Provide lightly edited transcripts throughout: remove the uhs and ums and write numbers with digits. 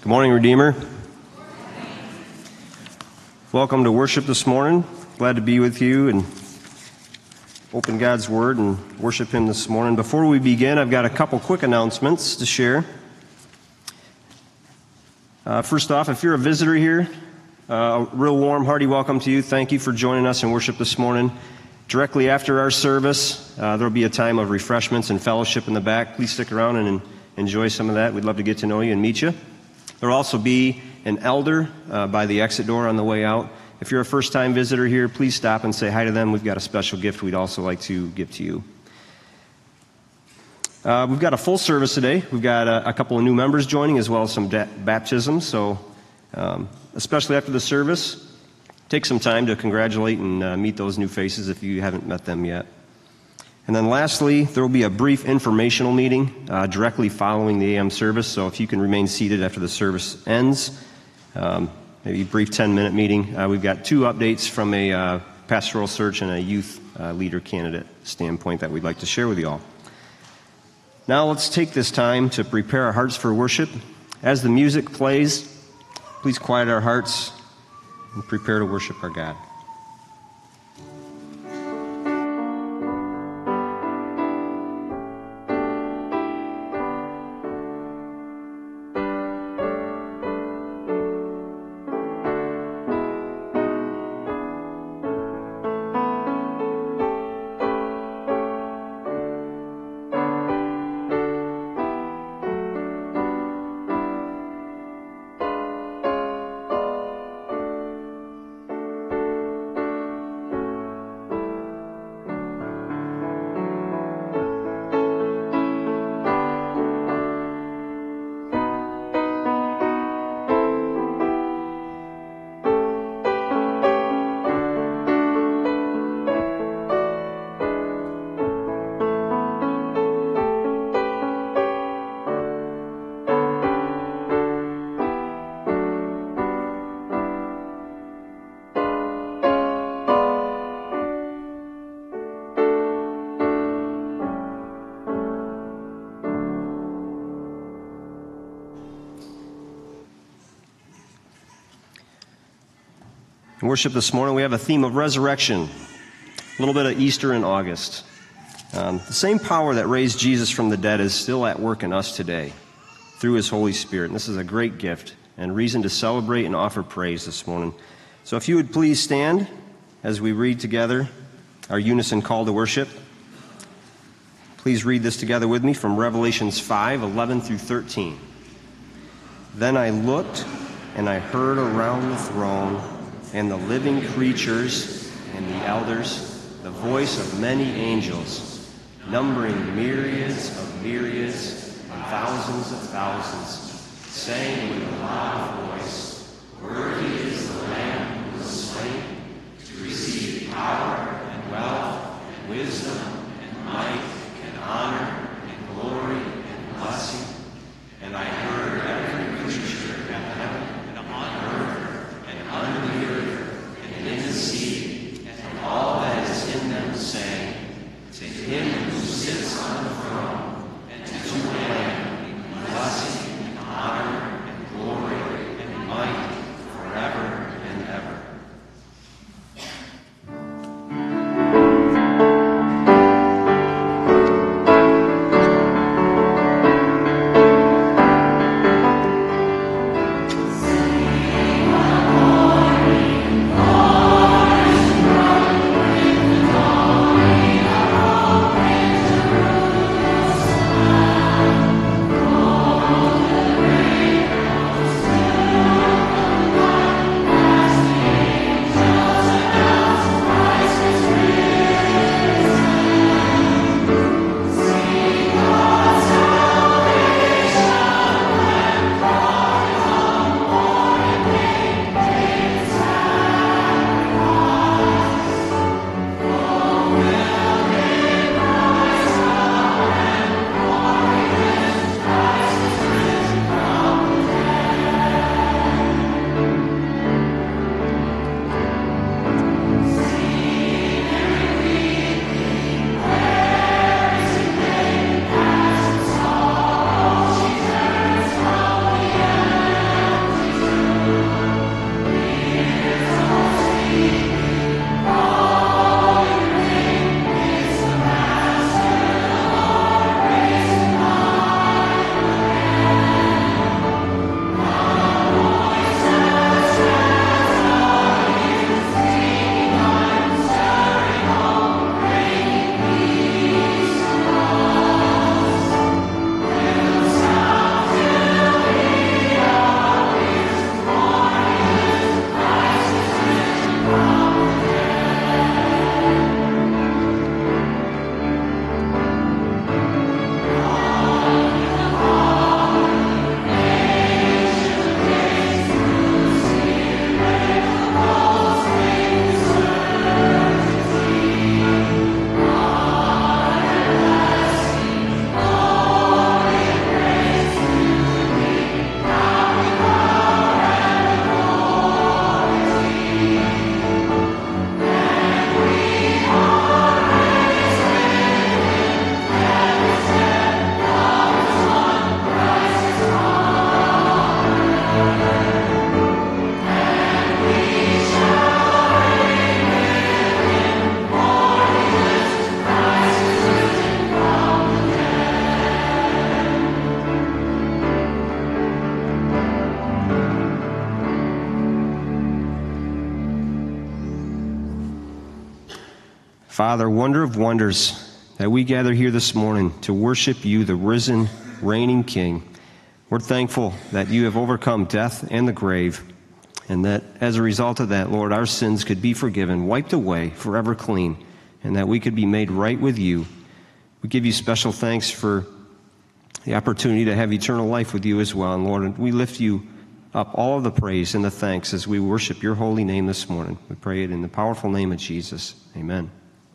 Good morning, Redeemer. Welcome to worship this morning. Glad to be with you and open God's Word and worship Him this morning. Before we begin, I've got a couple quick announcements to share. First off, if you're a visitor here, a real warm, hearty welcome to you. Thank you for joining us in worship this morning. Directly after our service, there will be a time of refreshments and fellowship in the back. Please stick around and enjoy some of that. We'd love to get to know you and meet you. There will also be an elder by the exit door on the way out. If you're a first-time visitor here, please stop and say hi to them. We've got a special gift we'd also like to give to you. We've got a full service today. We've got a couple of new members joining as well as some baptisms. So especially after the service, take some time to congratulate and meet those new faces if you haven't met them yet. And then lastly, there will be a brief informational meeting directly following the AM service. So if you can remain seated after the service ends, maybe a brief 10-minute meeting. We've got two updates from a pastoral search and a youth leader candidate standpoint that we'd like to share with you all. Now let's take this time to prepare our hearts for worship. As the music plays, please quiet our hearts and prepare to worship our God. In worship this morning, we have a theme of resurrection, a little bit of Easter in August. The same power that raised Jesus from the dead is still at work in us today through His Holy Spirit. And this is a great gift and reason to celebrate and offer praise this morning. So if you would please stand as we read together our unison call to worship. Please read this together with me from Revelations 5:11 through 13. Then I looked, and I heard around the throne and the living creatures and the elders, the voice of many angels, numbering myriads of myriads and thousands of thousands, saying with a loud voice, "Worthy is the Lamb who was slain to receive power and wealth and wisdom and might and honor and glory and blessing." And I heard every creature in heaven and on earth and under the earth and in the sea and all that is in them, saying, "To Him who sits on the throne and to the Lamb, blessing and honor and glory and might forever and ever." Father, wonder of wonders, that we gather here this morning to worship you, the risen, reigning King. We're thankful that you have overcome death and the grave, and that as a result of that, Lord, our sins could be forgiven, wiped away, forever clean, and that we could be made right with you. We give you special thanks for the opportunity to have eternal life with you as well. And Lord, we lift you up all of the praise and the thanks as we worship your holy name this morning. We pray it in the powerful name of Jesus. Amen.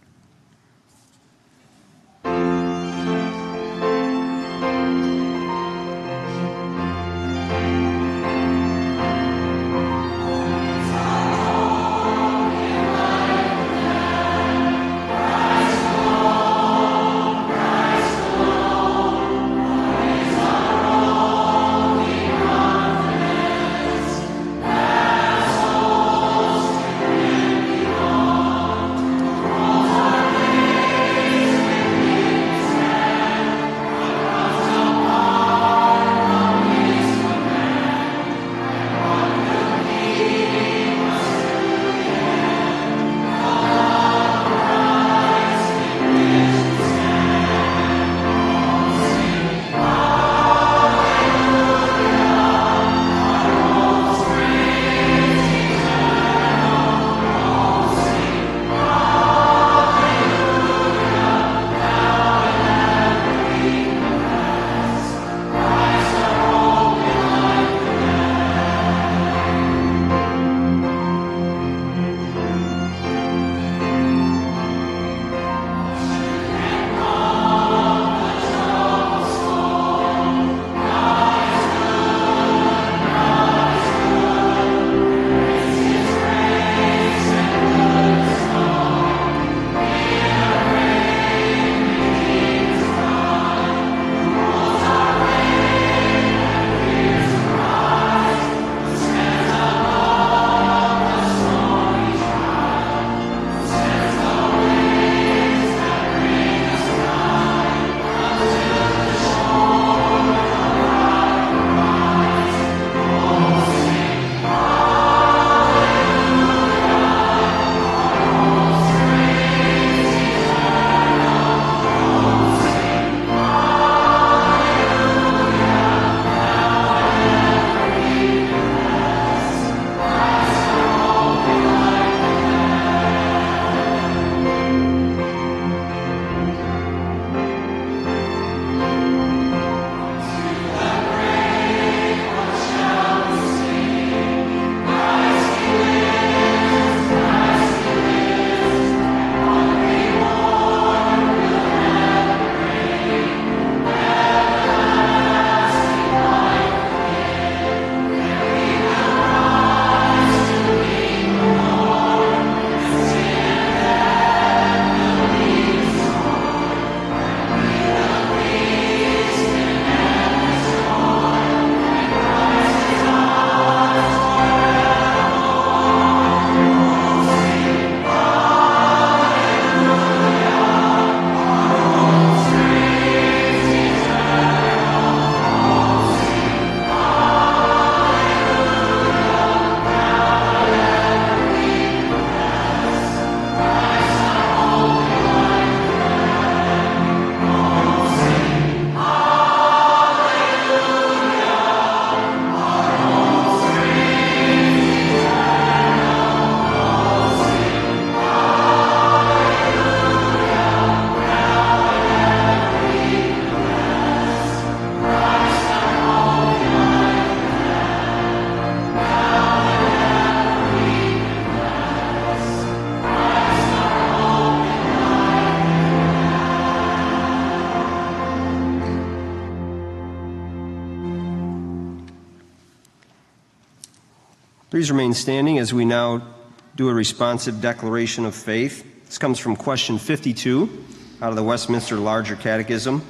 Please remain standing as we now do a responsive declaration of faith. This comes from question 52 out of the Westminster Larger Catechism.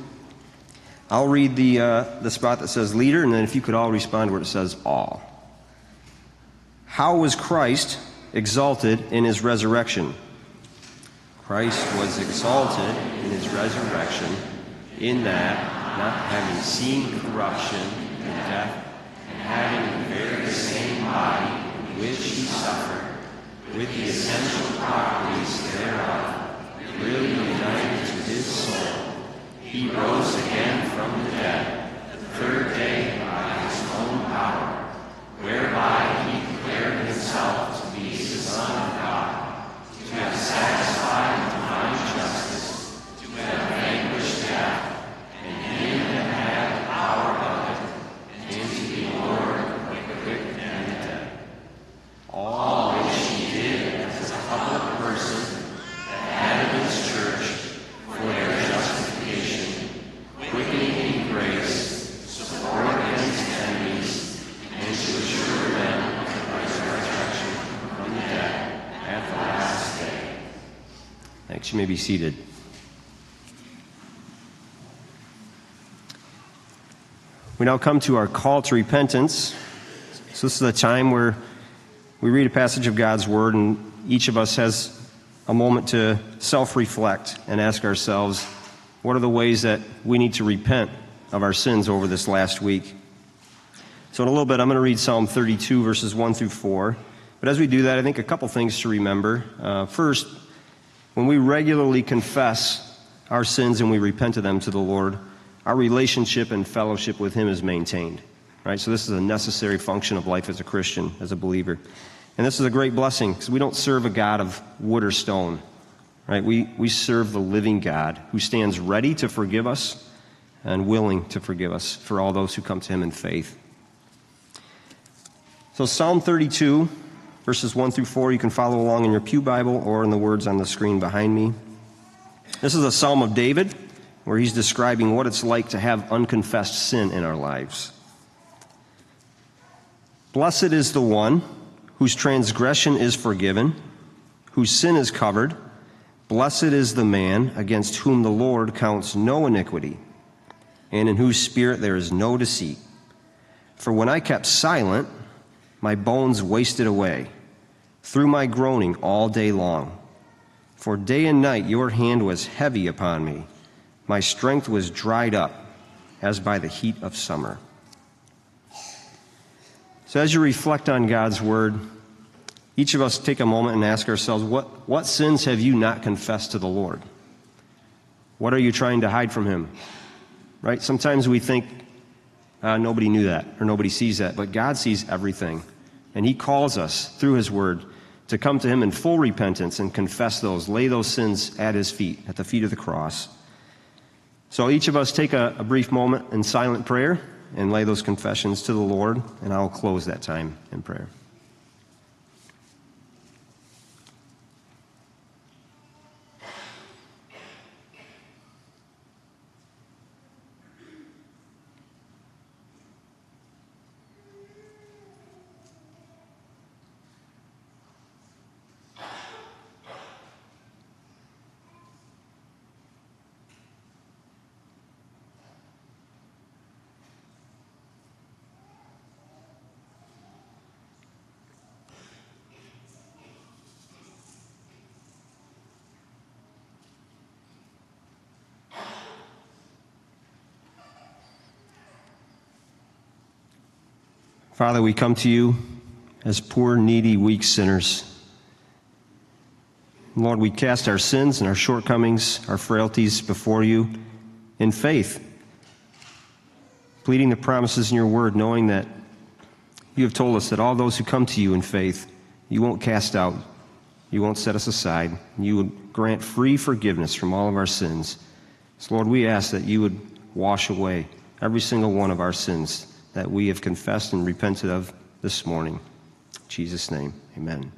I'll read the spot that says leader, and then if you could all respond where it says all. How was Christ exalted in his resurrection? Christ was exalted in his resurrection, in that, not having seen corruption and death, and having the very same body in which he suffered, with the essential properties thereof, Thanks. You may be seated. We now come to our call to repentance. So this is a time where we read a passage of God's Word, and each of us has a moment to self-reflect and ask ourselves, what are the ways that we need to repent of our sins over this last week? So in a little bit, I'm going to read Psalm 32, verses 1 through 4. But as we do that, I think a couple things to remember. First, when we regularly confess our sins and we repent of them to the Lord, our relationship and fellowship with Him is maintained. Right? So this is a necessary function of life as a Christian, as a believer. And this is a great blessing because we don't serve a God of wood or stone. Right? We serve the living God who stands ready to forgive us and willing to forgive us for all those who come to Him in faith. So Psalm 32, verses 1 through 4, you can follow along in your pew Bible or in the words on the screen behind me. This is a psalm of David where he's describing what it's like to have unconfessed sin in our lives. Blessed is the one whose transgression is forgiven, whose sin is covered. Blessed is the man against whom the Lord counts no iniquity, and in whose spirit there is no deceit. For when I kept silent, my bones wasted away through my groaning all day long. For day and night your hand was heavy upon me. My strength was dried up as by the heat of summer. So as you reflect on God's Word, each of us take a moment and ask ourselves, what sins have you not confessed to the Lord? What are you trying to hide from Him? Right? Sometimes we think, nobody knew that or nobody sees that, but God sees everything. And He calls us through His Word to come to Him in full repentance and confess those, lay those sins at His feet, at the feet of the cross. So each of us take a brief moment in silent prayer and lay those confessions to the Lord, and I'll close that time in prayer. Father, we come to you as poor, needy, weak sinners. Lord, we cast our sins and our shortcomings, our frailties before you in faith, pleading the promises in your word, knowing that you have told us that all those who come to you in faith, you won't cast out, you won't set us aside, you would grant free forgiveness from all of our sins. So, Lord, we ask that you would wash away every single one of our sins that we have confessed and repented of this morning. In Jesus' name, amen.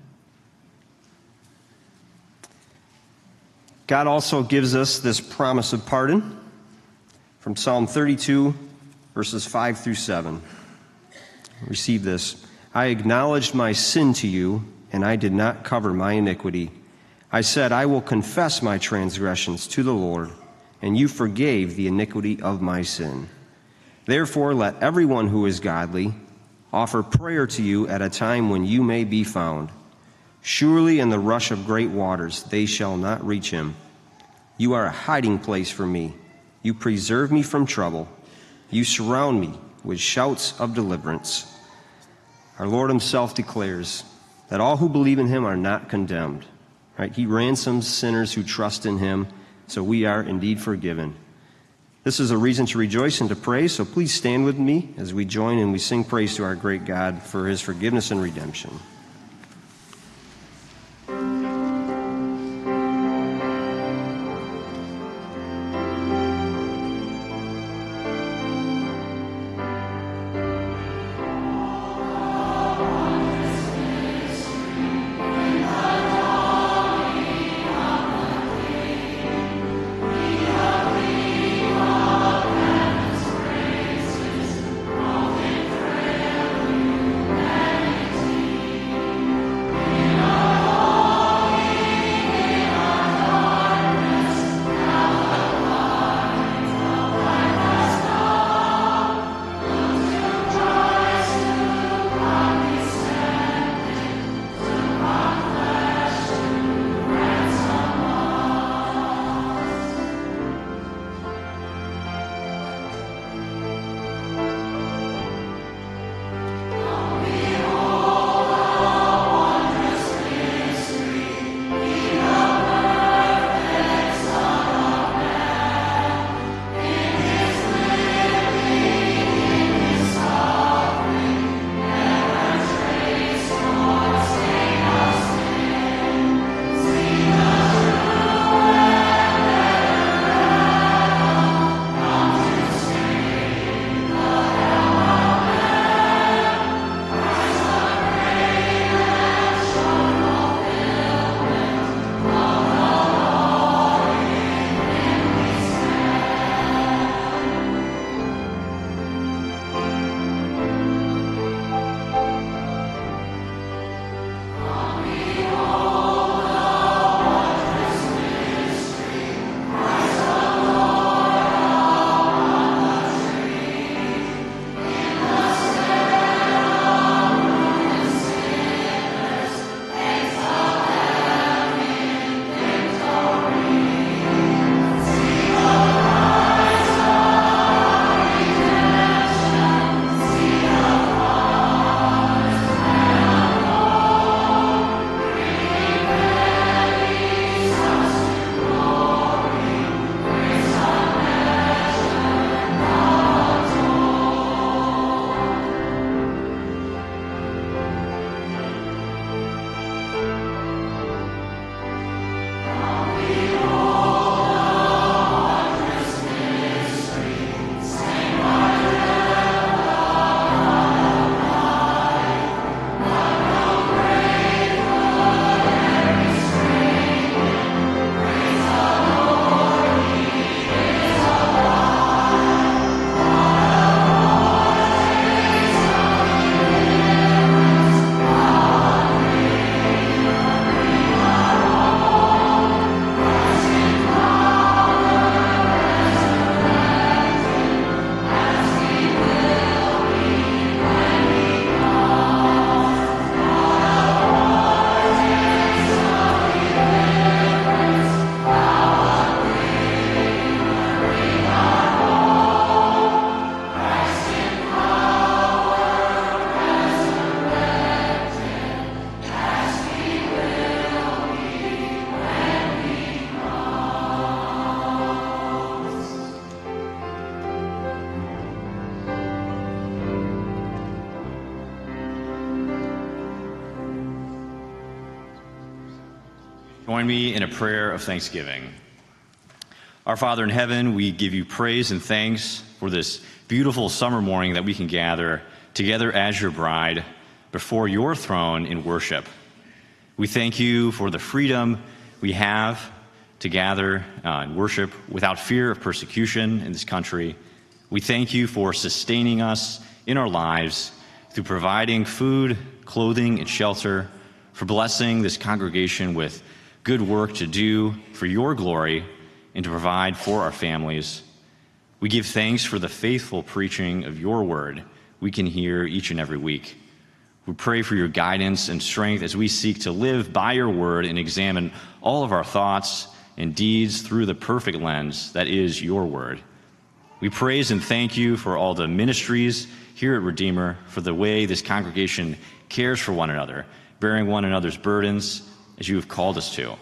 God also gives us this promise of pardon from Psalm 32, verses 5 through 7. Receive this. I acknowledged my sin to you, and I did not cover my iniquity. I said, I will confess my transgressions to the Lord, and you forgave the iniquity of my sin. Therefore, let everyone who is godly offer prayer to you at a time when you may be found. Surely in the rush of great waters they shall not reach him. You are a hiding place for me. You preserve me from trouble. You surround me with shouts of deliverance. Our Lord himself declares that all who believe in him are not condemned. Right? He ransoms sinners who trust in him, so we are indeed forgiven. This is a reason to rejoice and to praise, so please stand with me as we join and we sing praise to our great God for his forgiveness and redemption. join me in a prayer of thanksgiving? Our Father in heaven, we give you praise and thanks for this beautiful summer morning that we can gather together as your bride before your throne in worship. We thank you for the freedom we have to gather and worship without fear of persecution in this country. We thank you for sustaining us in our lives through providing food, clothing, and shelter, for blessing this congregation with good work to do for your glory and to provide for our families. We give thanks for the faithful preaching of your word we can hear each and every week. We pray for your guidance and strength as we seek to live by your word and examine all of our thoughts and deeds through the perfect lens that is your word. We praise and thank you for all the ministries here at Redeemer, for the way this congregation cares for one another, bearing one another's burdens as you have called us to.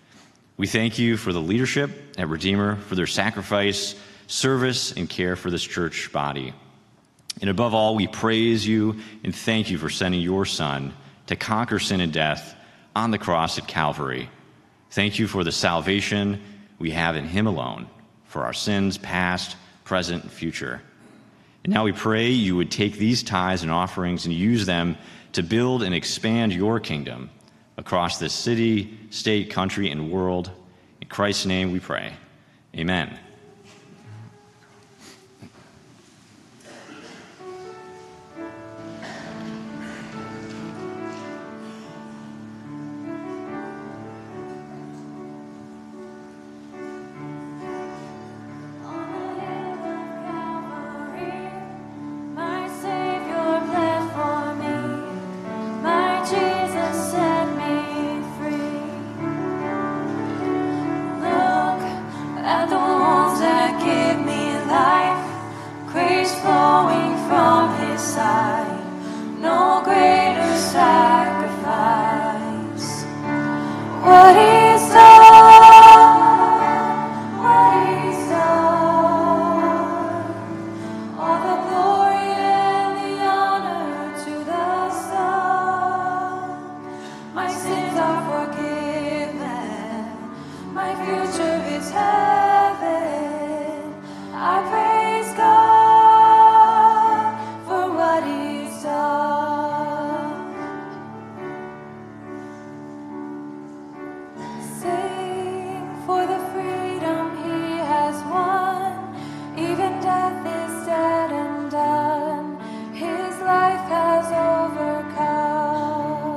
We thank you for the leadership at Redeemer, for their sacrifice, service, and care for this church body. And above all, we praise you and thank you for sending your Son to conquer sin and death on the cross at Calvary. Thank you for the salvation we have in him alone, for our sins past, present, and future. And now we pray you would take these tithes and offerings and use them to build and expand your kingdom across this city, state, country, and world. In Christ's name we pray. Amen.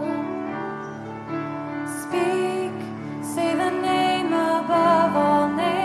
Say the name above all names.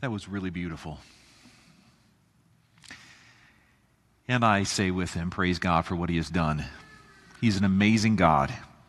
That was really beautiful. And I say with him, praise God for what he has done. He's an amazing God.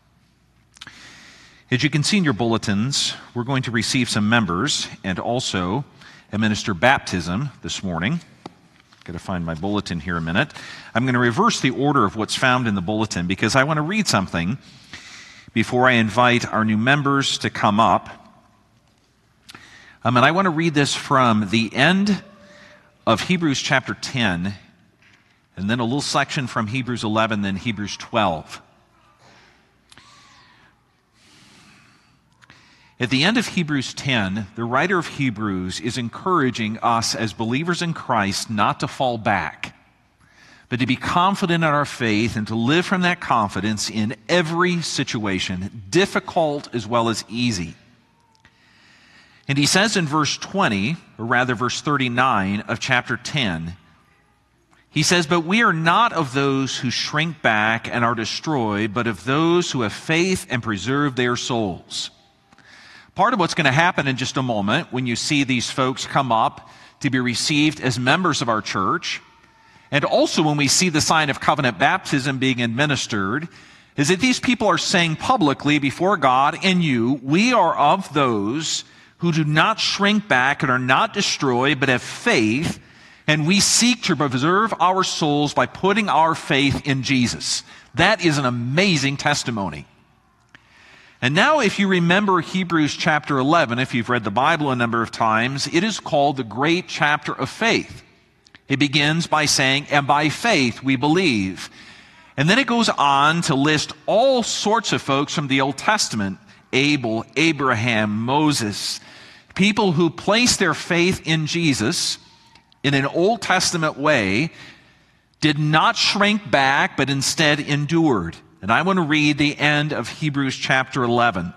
As you can see in your bulletins, we're going to receive some members and also administer baptism this morning. Got to find my bulletin here a minute. I'm going to reverse the order of what's found in the bulletin because I want to read something before I invite our new members to come up. And I want to read this from the end of Hebrews chapter 10, and then a little section from Hebrews 11, then Hebrews 12. At the end of Hebrews 10, the writer of Hebrews is encouraging us as believers in Christ not to fall back, but to be confident in our faith and to live from that confidence in every situation, difficult as well as easy. And he says in verse 20, or rather verse 39 of chapter 10, he says, "But we are not of those who shrink back and are destroyed, but of those who have faith and preserve their souls." Part of what's going to happen in just a moment when you see these folks come up to be received as members of our church, and also when we see the sign of covenant baptism being administered, is that these people are saying publicly before God and you, we are of those who do not shrink back and are not destroyed, but have faith, and we seek to preserve our souls by putting our faith in Jesus. That is an amazing testimony. And now if you remember Hebrews chapter 11, if you've read the Bible a number of times, it is called the great chapter of faith. It begins by saying, and by faith we believe. And then it goes on to list all sorts of folks from the Old Testament, Abel, Abraham, Moses, people who placed their faith in Jesus in an Old Testament way, did not shrink back, but instead endured. And I want to read the end of Hebrews chapter 11.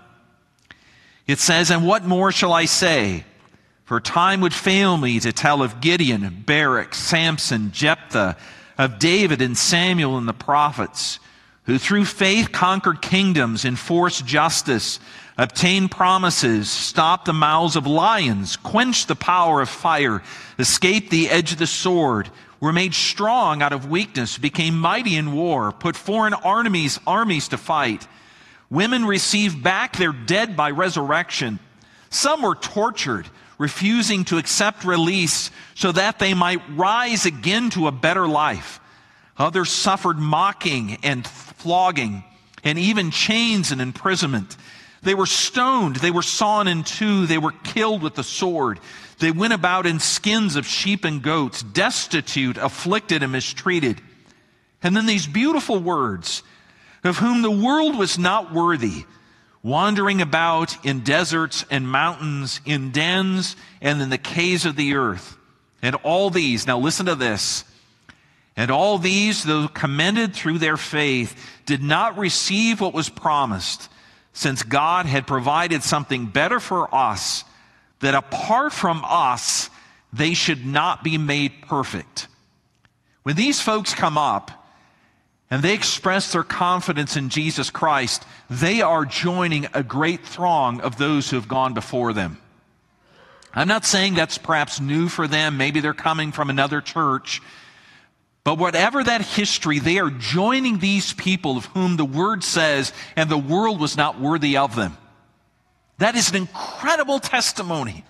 It says, "And what more shall I say? For time would fail me to tell of Gideon, Barak, Samson, Jephthah, of David and Samuel and the prophets, who through faith conquered kingdoms, enforced justice, obtained promises, stopped the mouths of lions, quenched the power of fire, escaped the edge of the sword, were made strong out of weakness, became mighty in war, put foreign armies to fight. Women received back their dead by resurrection. Some were tortured, refusing to accept release so that they might rise again to a better life. Others suffered mocking and flogging, and even chains and imprisonment. They were stoned, they were sawn in two, they were killed with the sword. They went about in skins of sheep and goats, destitute, afflicted, and mistreated." And then these beautiful words, "of whom the world was not worthy, wandering about in deserts and mountains, in dens and in the caves of the earth. And all these," now listen to this, "and all these, though commended through their faith, did not receive what was promised, since God had provided something better for us, that apart from us, they should not be made perfect." When these folks come up and they express their confidence in Jesus Christ, they are joining a great throng of those who have gone before them. I'm not saying that's perhaps new for them. Maybe they're coming from another church. But whatever that history, they are joining these people of whom the Word says, and the world was not worthy of them. That is an incredible testimony.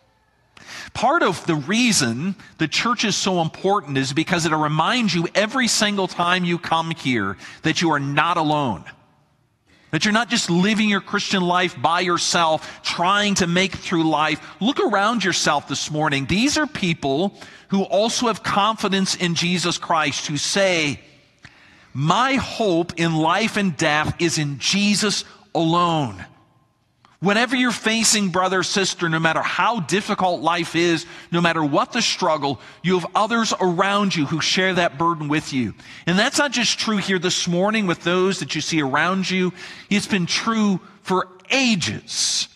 Part of the reason the church is so important is because it'll remind you every single time you come here that you are not alone. That you're not just living your Christian life by yourself, trying to make it through life. Look around yourself this morning. These are people who also have confidence in Jesus Christ, who say, my hope in life and death is in Jesus alone. Whenever you're facing, brother, sister, no matter how difficult life is, no matter what the struggle, you have others around you who share that burden with you. And that's not just true here this morning with those that you see around you. It's been true for ages.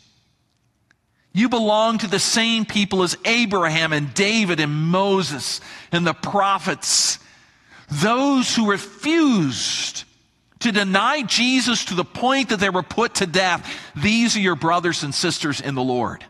You belong to the same people as Abraham and David and Moses and the prophets. Those who refused to deny Jesus to the point that they were put to death. These are your brothers and sisters in the Lord.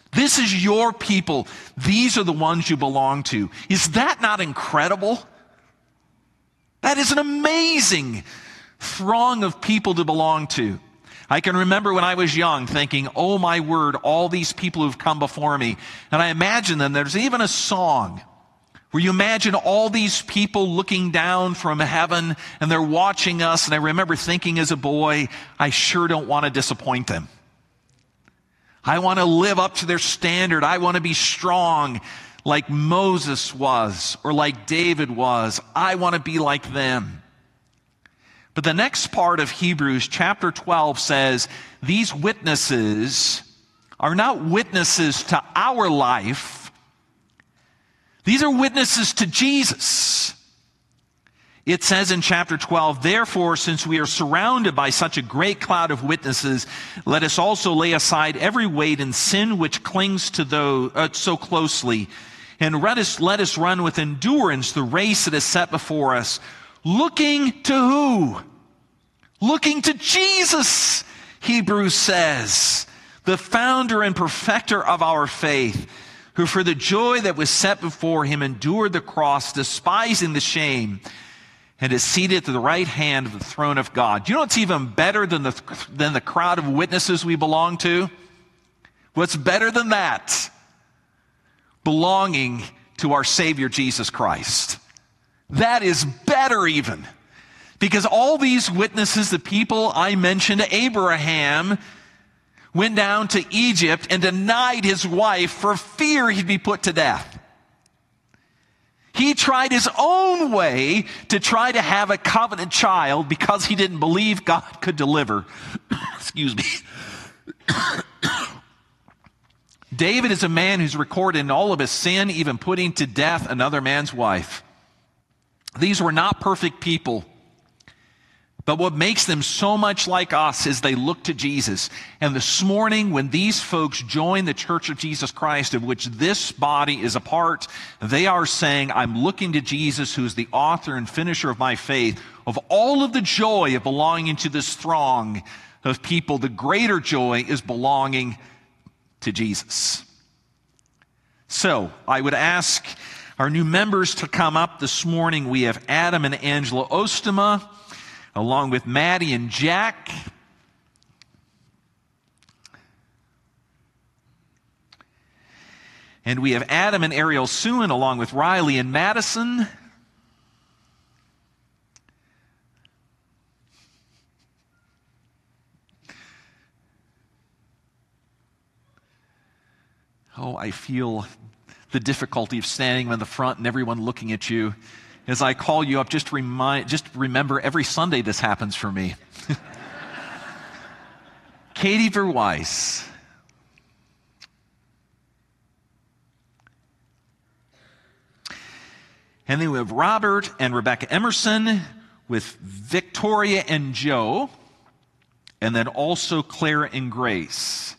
This is your people. These are the ones you belong to. Is that not incredible? That is an amazing throng of people to belong to. I can remember when I was young thinking, oh my word, all these people who've come before me. And I imagine them, there's even a song where you imagine all these people looking down from heaven and they're watching us. And I remember thinking as a boy, I sure don't want to disappoint them. I want to live up to their standard. I want to be strong like Moses was or like David was. I want to be like them. But the next part of Hebrews chapter 12 says these witnesses are not witnesses to our life. These are witnesses to Jesus. It says in chapter 12, therefore, since we are surrounded by such a great cloud of witnesses, let us also lay aside every weight and sin which clings to those so closely. And let us run with endurance the race that is set before us. Looking to who? Looking to Jesus, Hebrews says, the founder and perfecter of our faith, who for the joy that was set before him endured the cross, despising the shame, and is seated at the right hand of the throne of God. You know what's even better than the crowd of witnesses we belong to? What's better than that? Belonging to our Savior Jesus Christ. That is better even. Because all these witnesses, the people I mentioned, Abraham went down to Egypt and denied his wife for fear he'd be put to death. He tried his own way to try to have a covenant child because he didn't believe God could deliver. Excuse me. David is a man who's recorded in all of his sin, even putting to death another man's wife. These were not perfect people. But what makes them so much like us is they look to Jesus. And this morning, when these folks join the Church of Jesus Christ, of which this body is a part, they are saying, I'm looking to Jesus, who is the author and finisher of my faith. Of all of the joy of belonging to this throng of people, the greater joy is belonging to Jesus. So, I would ask our new members to come up this morning. We have Adam and Angela Ostema, along with Maddie and Jack. And we have Adam and Ariel Suen, along with Riley and Madison. Oh, I feel the difficulty of standing in the front and everyone looking at you. As I call you up, just remember every Sunday this happens for me. Katie Verweiss. And then we have Robert and Rebecca Emerson with Victoria and Joe. And then also Claire and Grace.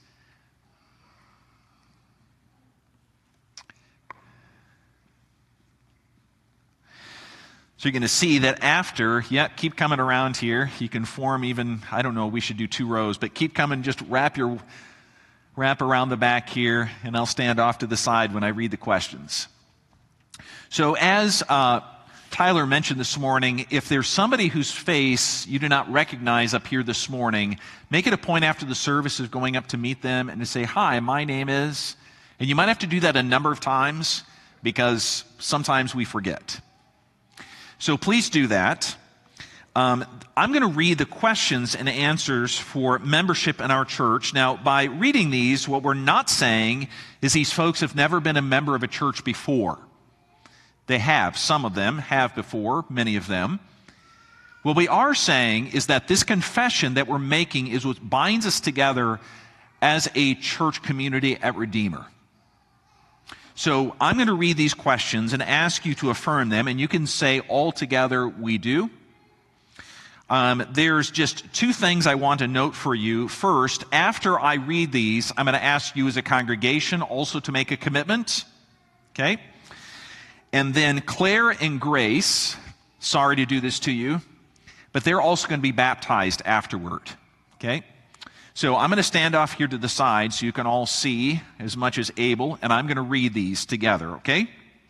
So you're going to see that after, keep coming around here. You can form even, I don't know, we should do 2 rows, but keep coming, just wrap around the back here, and I'll stand off to the side when I read the questions. So as Tyler mentioned this morning, if there's somebody whose face you do not recognize up here this morning, make it a point after the service of going up to meet them and to say, hi, my name is, and you might have to do that a number of times because sometimes we forget. So please do that. I'm going to read the questions and answers for membership in our church. Now, by reading these, what we're not saying is these folks have never been a member of a church before. They have. Some of them have before, many of them. What we are saying is that this confession that we're making is what binds us together as a church community at Redeemer. So I'm going to read these questions and ask you to affirm them, and you can say all together, we do. There's just 2 things I want to note for you. First, after I read these, I'm going to ask you as a congregation also to make a commitment. Okay? And then Claire and Grace, sorry to do this to you, but they're also going to be baptized afterward. Okay? So I'm going to stand off here to the side so you can all see as much as able, and I'm going to read these together, okay?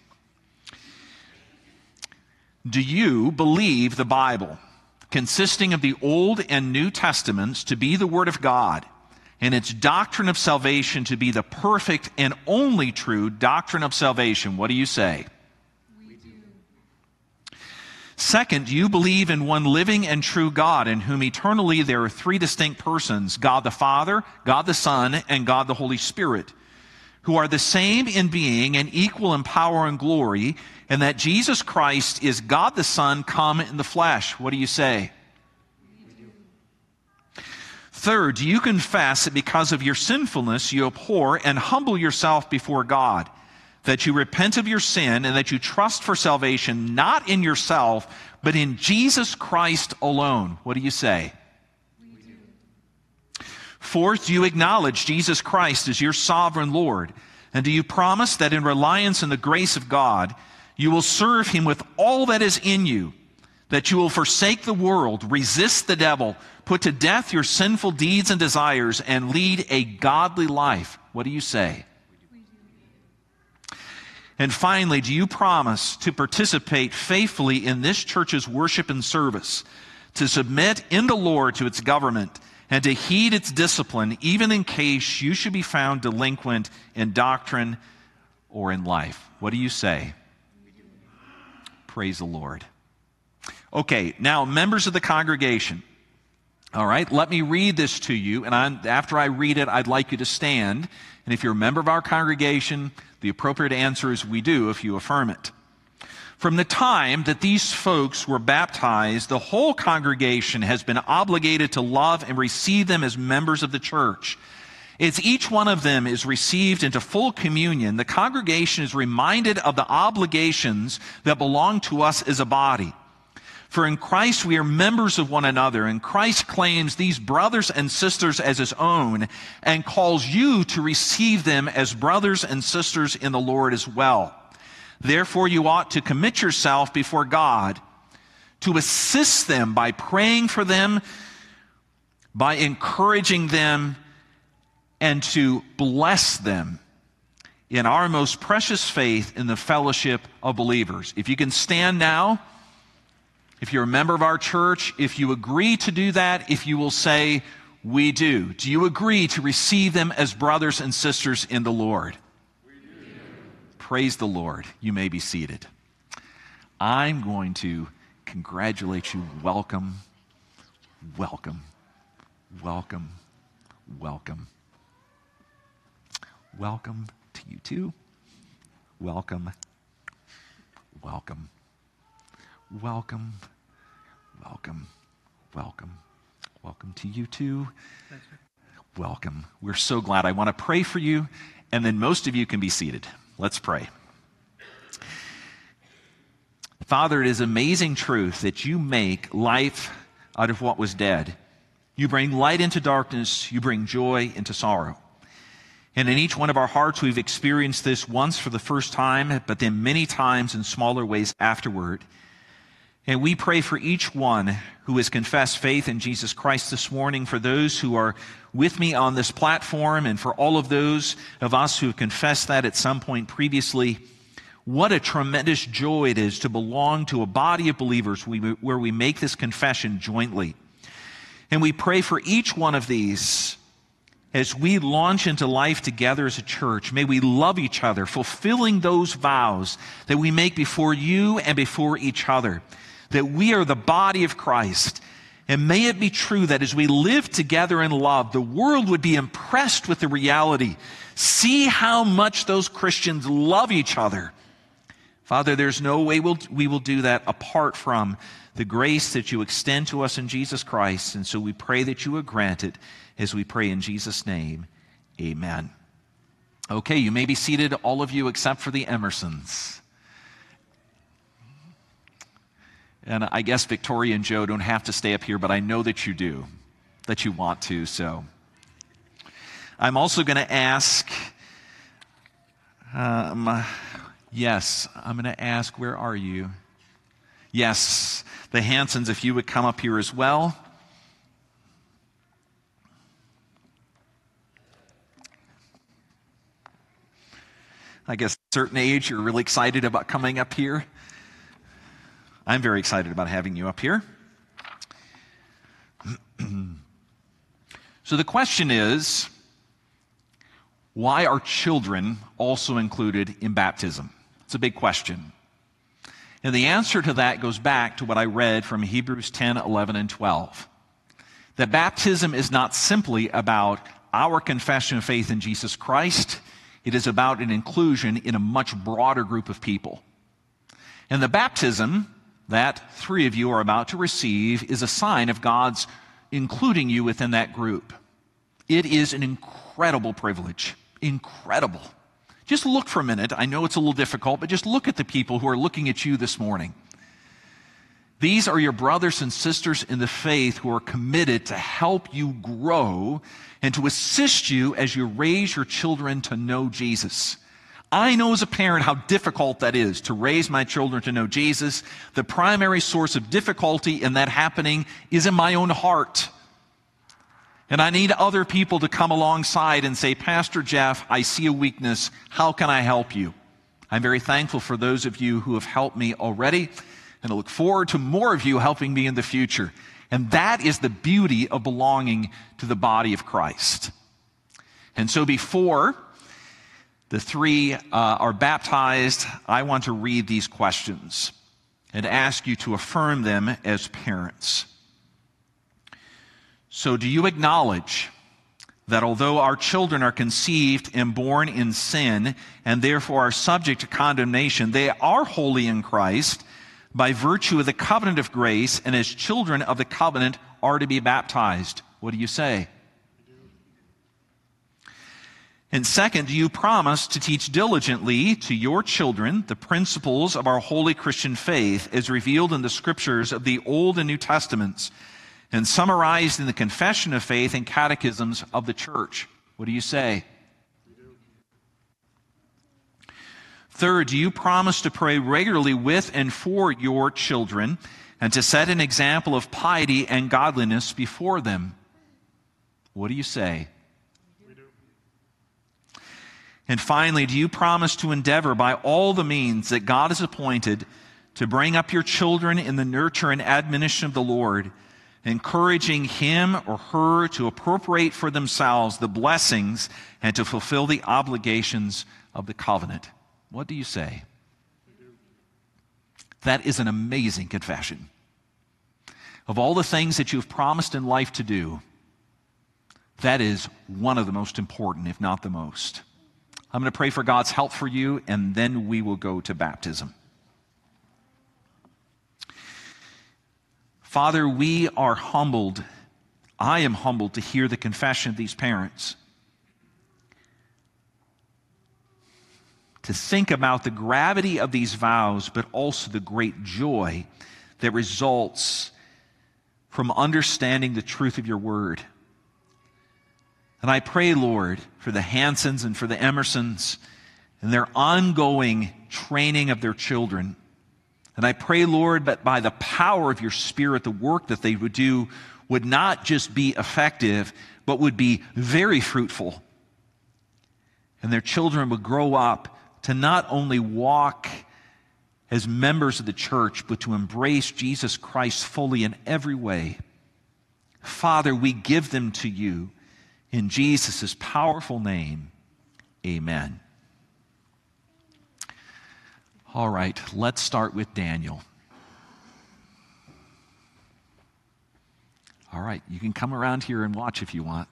Do you believe the Bible, consisting of the Old and New Testaments, to be the Word of God, and its doctrine of salvation to be the perfect and only true doctrine of salvation? What do you say? We do. Second, do you believe in one living and true God, in whom eternally there are three distinct persons, God the Father, God the Son, and God the Holy Spirit, who are the same in being and equal in power and glory, and that Jesus Christ is God the Son come in the flesh? What do you say? We do. Third, do you confess that because of your sinfulness you abhor and humble yourself before God, that you repent of your sin and that you trust for salvation not in yourself, but in Jesus Christ alone? What do you say? We do. Fourth, do you acknowledge Jesus Christ as your sovereign Lord? And do you promise that in reliance on the grace of God, you will serve Him with all that is in you, that you will forsake the world, resist the devil, put to death your sinful deeds and desires, and lead a godly life? What do you say? We do. And finally, do you promise to participate faithfully in this church's worship and service, to submit in the Lord to its government, and to heed its discipline, even in case you should be found delinquent in doctrine or in life? What do you say? We do. Praise the Lord. Okay, now, members of the congregation, all right, let me read this to you, and after I read it, I'd like you to stand. And if you're a member of our congregation, the appropriate answer is we do if you affirm it. From the time that these folks were baptized, the whole congregation has been obligated to love and receive them as members of the church. As each one of them is received into full communion, the congregation is reminded of the obligations that belong to us as a body. For in Christ we are members of one another, and Christ claims these brothers and sisters as His own and calls you to receive them as brothers and sisters in the Lord as well. Therefore you ought to commit yourself before God to assist them by praying for them, by encouraging them, and to bless them in our most precious faith in the fellowship of believers. If you can stand now, if you're a member of our church, if you agree to do that, if you will say, we do. Do you agree to receive them as brothers and sisters in the Lord? We do. Praise the Lord. You may be seated. I'm going to congratulate you. Welcome, welcome, welcome, welcome. Welcome to you too. Welcome, welcome. Welcome, welcome, welcome. Welcome to you too. Welcome. We're so glad. I want to pray for you, and then most of you can be seated. Let's pray. Father, it is amazing truth that you make life out of what was dead. You bring light into darkness. You bring joy into sorrow. And in each one of our hearts, we've experienced this once for the first time, but then many times in smaller ways afterward. And we pray for each one who has confessed faith in Jesus Christ this morning, for those who are with me on this platform, and for all of those of us who have confessed that at some point previously. What a tremendous joy it is to belong to a body of believers where we make this confession jointly. And we pray for each one of these as we launch into life together as a church. May we love each other, fulfilling those vows that we make before you and before each other, that we are the body of Christ. And may it be true that as we live together in love, the world would be impressed with the reality. See how much those Christians love each other. Father, there's no way we will do that apart from the grace that you extend to us in Jesus Christ. And so we pray that you would grant it as we pray in Jesus' name. Amen. Okay, you may be seated, all of you except for the Emersons. And I guess Victoria and Joe don't have to stay up here, but I know that you do, that you want to. So I'm also going to ask, yes, I'm going to ask, where are you? Yes, the Hansons, if you would come up here as well. I guess at a certain age, you're really excited about coming up here. I'm very excited about having you up here. So the question is, why are children also included in baptism? It's a big question. And the answer to that goes back to what I read from Hebrews 10, 11, and 12. That baptism is not simply about our confession of faith in Jesus Christ. It is about an inclusion in a much broader group of people. And the baptism that 3 of you are about to receive is a sign of God's including you within that group. It is an incredible privilege. Incredible. Just look for a minute. I know it's a little difficult, but just look at the people who are looking at you this morning. These are your brothers and sisters in the faith who are committed to help you grow and to assist you as you raise your children to know Jesus. I know as a parent how difficult that is to raise my children to know Jesus. The primary source of difficulty in that happening is in my own heart. And I need other people to come alongside and say, Pastor Jeff, I see a weakness. How can I help you? I'm very thankful for those of you who have helped me already, and I look forward to more of you helping me in the future. And that is the beauty of belonging to the body of Christ. And so before the 3 are baptized, I want to read these questions and ask you to affirm them as parents. So do you acknowledge that although our children are conceived and born in sin and therefore are subject to condemnation, they are holy in Christ by virtue of the covenant of grace, and as children of the covenant are to be baptized? What do you say? And second, do you promise to teach diligently to your children the principles of our holy Christian faith as revealed in the scriptures of the Old and New Testaments and summarized in the Confession of Faith and Catechisms of the Church? What do you say? Third, do you promise to pray regularly with and for your children and to set an example of piety and godliness before them? What do you say? We do. And finally, do you promise to endeavor by all the means that God has appointed to bring up your children in the nurture and admonition of the Lord, encouraging him or her to appropriate for themselves the blessings and to fulfill the obligations of the covenant? What do you say? That is an amazing confession. Of all the things that you've promised in life to do, that is one of the most important, if not the most. I'm going to pray for God's help for you, and then we will go to baptism. Father, we are humbled. I am humbled to hear the confession of these parents. To think about the gravity of these vows, but also the great joy that results from understanding the truth of your word. And I pray, Lord, for the Hansons and for the Emersons and their ongoing training of their children. And I pray, Lord, that by the power of your Spirit, the work that they would do would not just be effective, but would be very fruitful. And their children would grow up to not only walk as members of the church, but to embrace Jesus Christ fully in every way. Father, we give them to you in Jesus' powerful name. Amen. All right, let's start with Daniel. All right, you can come around here and watch if you want.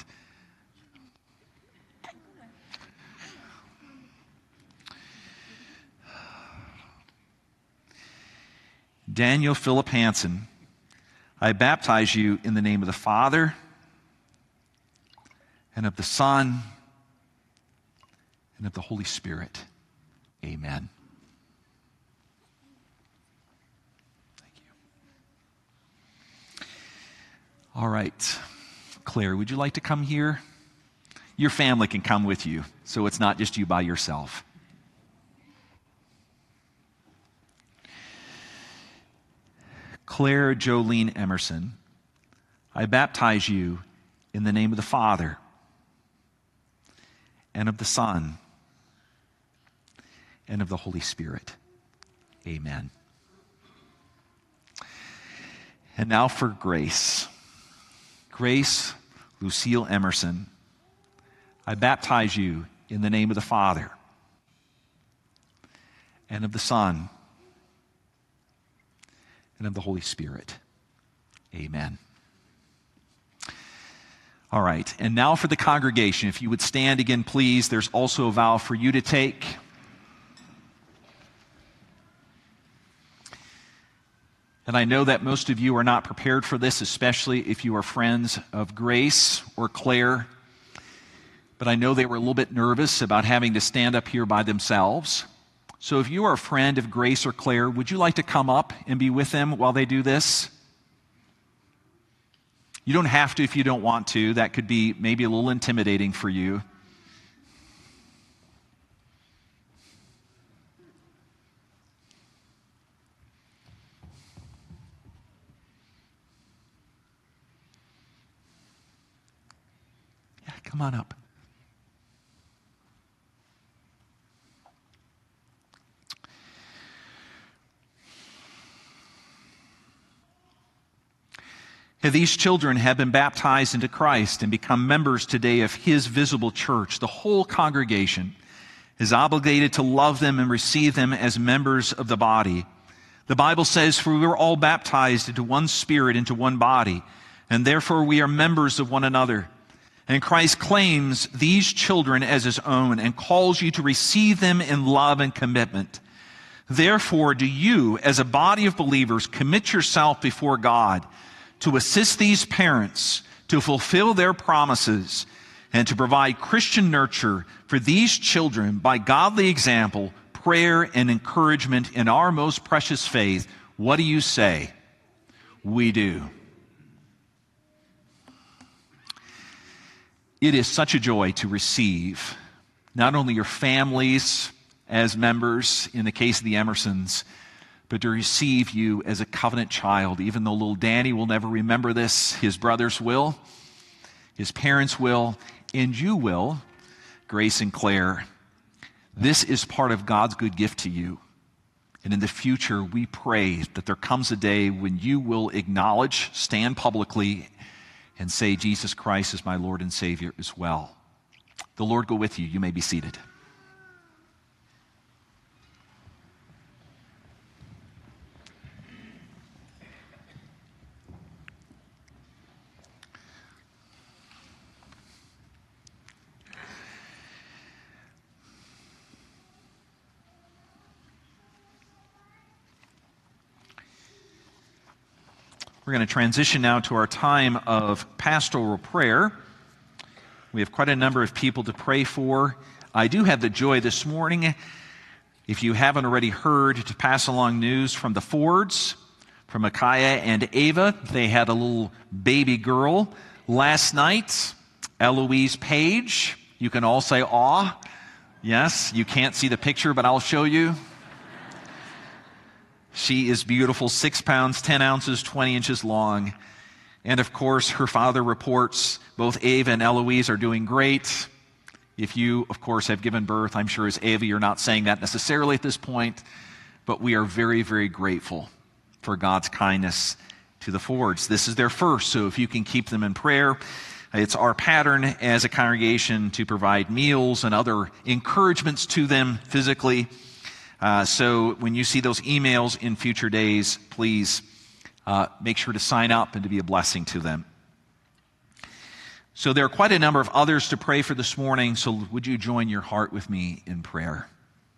Daniel Philip Hansen, I baptize you in the name of the Father and of the Son and of the Holy Spirit. Amen. Thank you. All right. Claire, would you like to come here? Your family can come with you, so it's not just you by yourself. Claire Jolene Emerson, I baptize you in the name of the Father and of the Son and of the Holy Spirit. Amen. And now for Grace. Grace Lucille Emerson, I baptize you in the name of the Father and of the Son and of the Holy Spirit. Amen. All right, and now for the congregation. If you would stand again, please. There's also a vow for you to take. And I know that most of you are not prepared for this, especially if you are friends of Grace or Claire. But I know they were a little bit nervous about having to stand up here by themselves. So if you are a friend of Grace or Claire, would you like to come up and be with them while they do this? You don't have to if you don't want to. That could be maybe a little intimidating for you. Yeah, come on up. These children have been baptized into Christ and become members today of His visible church. The whole congregation is obligated to love them and receive them as members of the body. The Bible says, "For we were all baptized into one Spirit, into one body, and therefore we are members of one another." And Christ claims these children as His own and calls you to receive them in love and commitment. Therefore, do you, as a body of believers, commit yourself before God to assist these parents to fulfill their promises and to provide Christian nurture for these children by godly example, prayer, and encouragement in our most precious faith. What do you say? We do. It is such a joy to receive not only your families as members, in the case of the Emersons, but to receive you as a covenant child. Even though little Danny will never remember this, his brothers will, his parents will, and you will, Grace and Claire. This is part of God's good gift to you. And in the future, we pray that there comes a day when you will acknowledge, stand publicly, and say, Jesus Christ is my Lord and Savior as well. The Lord go with you. You may be seated. We're going to transition now to our time of pastoral prayer. We have quite a number of people to pray for. I do have the joy this morning, if you haven't already heard, to pass along news from the Fords, from Micaiah and Ava. They had a little baby girl last night, Eloise Page. You can all say, aw. Yes, you can't see the picture, but I'll show you. She is beautiful, 6 pounds, 10 ounces, 20 inches long. And of course, her father reports both Ava and Eloise are doing great. If you, of course, have given birth, I'm sure as Ava, you're not saying that necessarily at this point, but we are very, very grateful for God's kindness to the Fords. This is their first, so if you can keep them in prayer. It's our pattern as a congregation to provide meals and other encouragements to them physically. So when you see those emails in future days, please make sure to sign up and to be a blessing to them. So there are quite a number of others to pray for this morning, so would you join your heart with me in prayer?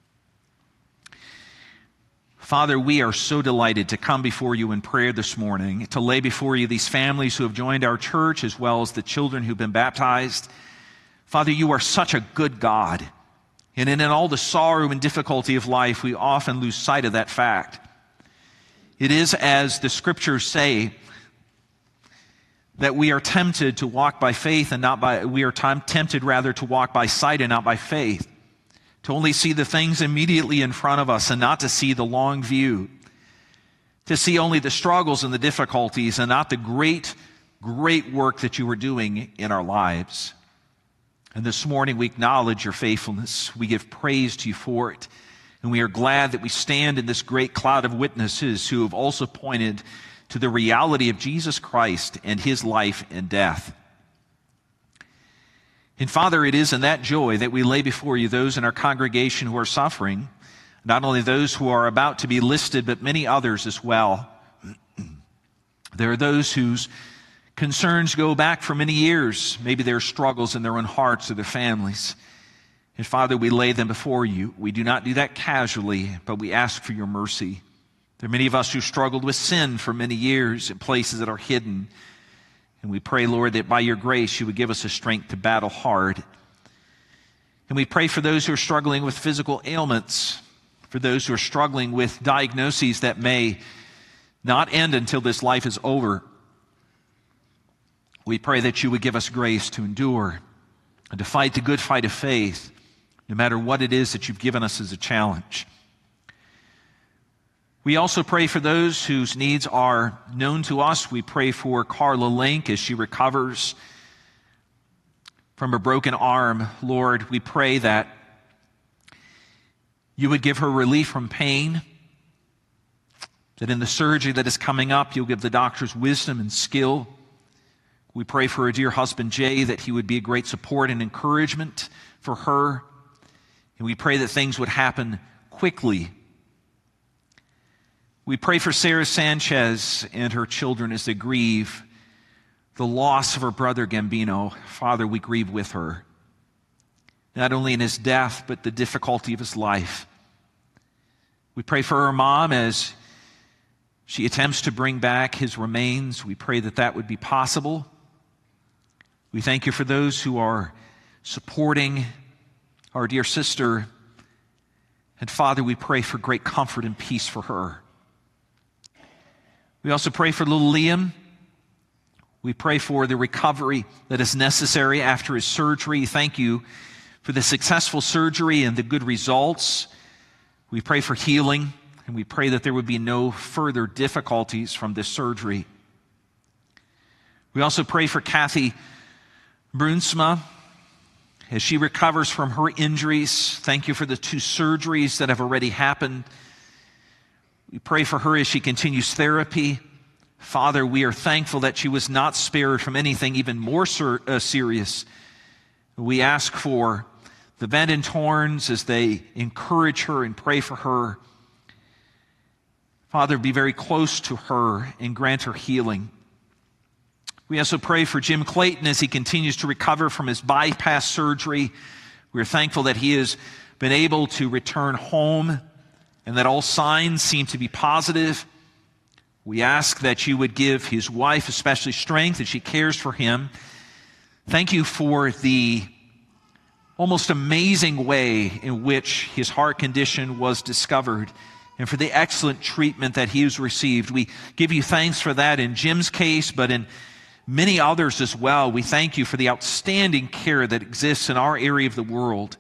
Father, we are so delighted to come before you in prayer this morning, to lay before you these families who have joined our church, as well as the children who've been baptized. Father, you are such a good God. And in all the sorrow and difficulty of life, we often lose sight of that fact. It is as the scriptures say, that we are tempted to walk by faith and not by, we are tempted rather to walk by sight and not by faith. To only see the things immediately in front of us and not to see the long view. To see only the struggles and the difficulties and not the great, great work that you are doing in our lives. And this morning we acknowledge your faithfulness. We give praise to you for it. And we are glad that we stand in this great cloud of witnesses who have also pointed to the reality of Jesus Christ and his life and death. And Father, it is in that joy that we lay before you those in our congregation who are suffering, not only those who are about to be listed, but many others as well. There are those whose concerns go back for many years. Maybe there are struggles in their own hearts or their families. And Father, we lay them before you. We do not do that casually, but we ask for your mercy. There are many of us who struggled with sin for many years in places that are hidden. And we pray, Lord, that by your grace you would give us the strength to battle hard. And we pray for those who are struggling with physical ailments, for those who are struggling with diagnoses that may not end until this life is over. We pray that you would give us grace to endure and to fight the good fight of faith, no matter what it is that you've given us as a challenge. We also pray for those whose needs are known to us. We pray for Carla Link as she recovers from a broken arm. Lord, we pray that you would give her relief from pain, that in the surgery that is coming up, you'll give the doctors wisdom and skill. We pray for her dear husband, Jay, that he would be a great support and encouragement for her. And we pray that things would happen quickly. We pray for Sarah Sanchez and her children as they grieve the loss of her brother Gambino. Father, we grieve with her, not only in his death, but the difficulty of his life. We pray for her mom as she attempts to bring back his remains. We pray that that would be possible. We thank you for those who are supporting our dear sister. And Father, we pray for great comfort and peace for her. We also pray for little Liam. We pray for the recovery that is necessary after his surgery. Thank you for the successful surgery and the good results. We pray for healing, and we pray that there would be no further difficulties from this surgery. We also pray for Kathy Brunsma as she recovers from her injuries. Thank you for the 2 surgeries that have already happened. We pray for her as she continues therapy. Father, we are thankful that she was not spared from anything even more serious. We ask for the Van den Torns as they encourage her and pray for her. Father, be very close to her and grant her healing. We also pray for Jim Clayton as he continues to recover from his bypass surgery. We're thankful that he has been able to return home and that all signs seem to be positive. We ask that you would give his wife especially strength as she cares for him. Thank you for the almost amazing way in which his heart condition was discovered and for the excellent treatment that he has received. We give you thanks for that in Jim's case, but in many others as well. We thank you for the outstanding care that exists in our area of the world.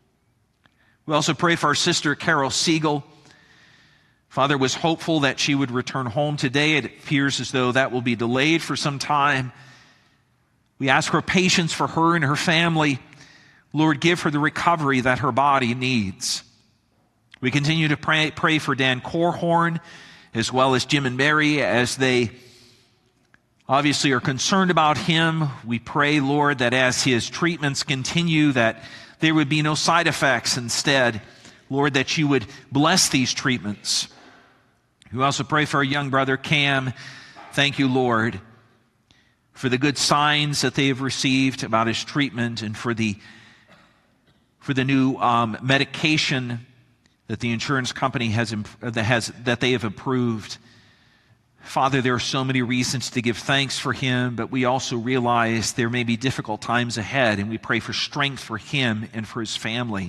We also pray for our sister Carol Siegel. Father, was hopeful that she would return home today. It appears as though that will be delayed for some time. We ask for patience for her and her family. Lord, give her the recovery that her body needs. We continue to pray for Dan Corhorn as well as Jim and Mary as they obviously are concerned about him. We pray, Lord, that as his treatments continue, that there would be no side effects. Instead, Lord, that you would bless these treatments. We also pray for our young brother Cam. Thank you, Lord, for the good signs that they have received about his treatment and for the new medication that the insurance company that they have approved. Father, there are so many reasons to give thanks for him, but we also realize there may be difficult times ahead, and we pray for strength for him and for his family.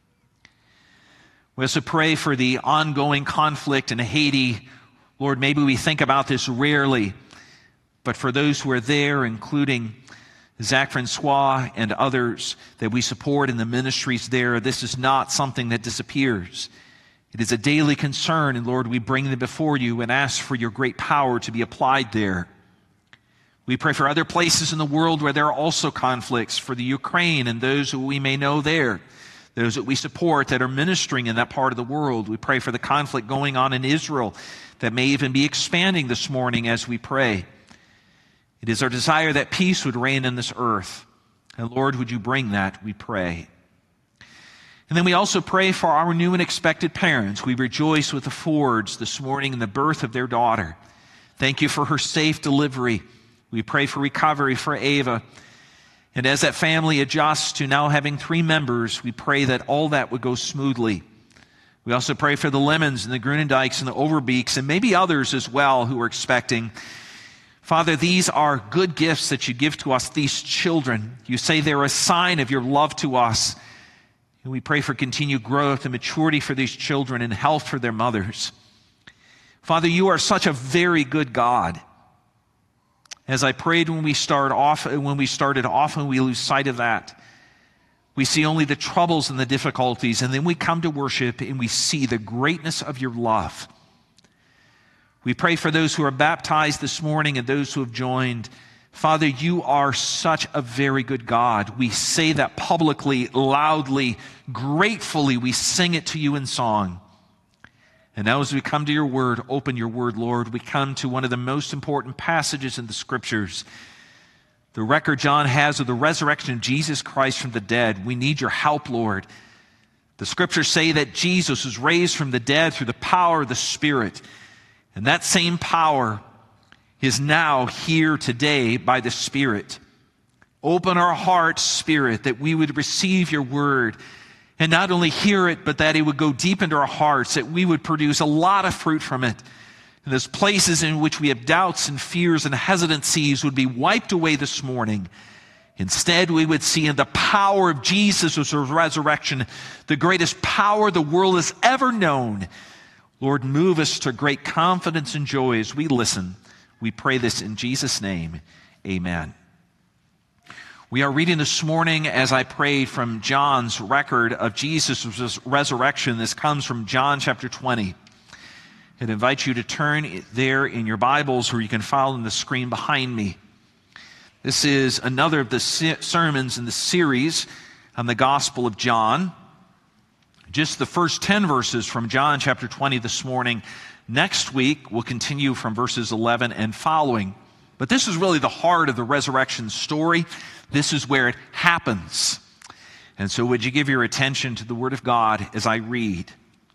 We also pray for the ongoing conflict in Haiti. Lord, maybe we think about this rarely, but for those who are there, including Zach Francois and others that we support in the ministries there, this is not something that disappears. It is a daily concern, and Lord, we bring them before you and ask for your great power to be applied there. We pray for other places in the world where there are also conflicts, for the Ukraine and those who we may know there, those that we support that are ministering in that part of the world. We pray for the conflict going on in Israel that may even be expanding this morning as we pray. It is our desire that peace would reign in this earth. And Lord, would you bring that, we pray. And then we also pray for our new and expected parents. We rejoice with the Fords this morning in the birth of their daughter. Thank you for her safe delivery. We pray for recovery for Ava. And as that family adjusts to now having 3 members, we pray that all that would go smoothly. We also pray for the Lemons and the Grunendikes and the Overbeeks and maybe others as well who are expecting. Father, these are good gifts that you give to us, these children. You say they're a sign of your love to us. And we pray for continued growth and maturity for these children and health for their mothers. Father, you are such a very good God. As I prayed when we started off, often we lose sight of that. We see only the troubles and the difficulties, and then we come to worship and we see the greatness of your love. We pray for those who are baptized this morning and those who have joined. Father, you are such a very good God. We say that publicly, loudly, gratefully. We sing it to you in song. And now as we come to your word, open your word, Lord, we come to one of the most important passages in the Scriptures. The record John has of the resurrection of Jesus Christ from the dead. We need your help, Lord. The Scriptures say that Jesus was raised from the dead through the power of the Spirit. And that same power is now here today by the Spirit. Open our hearts, Spirit, that we would receive your word and not only hear it, but that it would go deep into our hearts, that we would produce a lot of fruit from it. And those places in which we have doubts and fears and hesitancies would be wiped away this morning. Instead, we would see in the power of Jesus' resurrection the greatest power the world has ever known. Lord, move us to great confidence and joy as we listen. We pray this in Jesus' name. Amen. We are reading this morning, as I prayed, from John's record of Jesus' resurrection. This comes from John chapter 20. I'd invite you to turn there in your Bibles, or you can follow on the screen behind me. This is another of the sermons in the series on the Gospel of John. Just the first 10 verses from John chapter 20 this morning. Next week, we'll continue from verses 11 and following. But this is really the heart of the resurrection story. This is where it happens. And so would you give your attention to the Word of God as I read?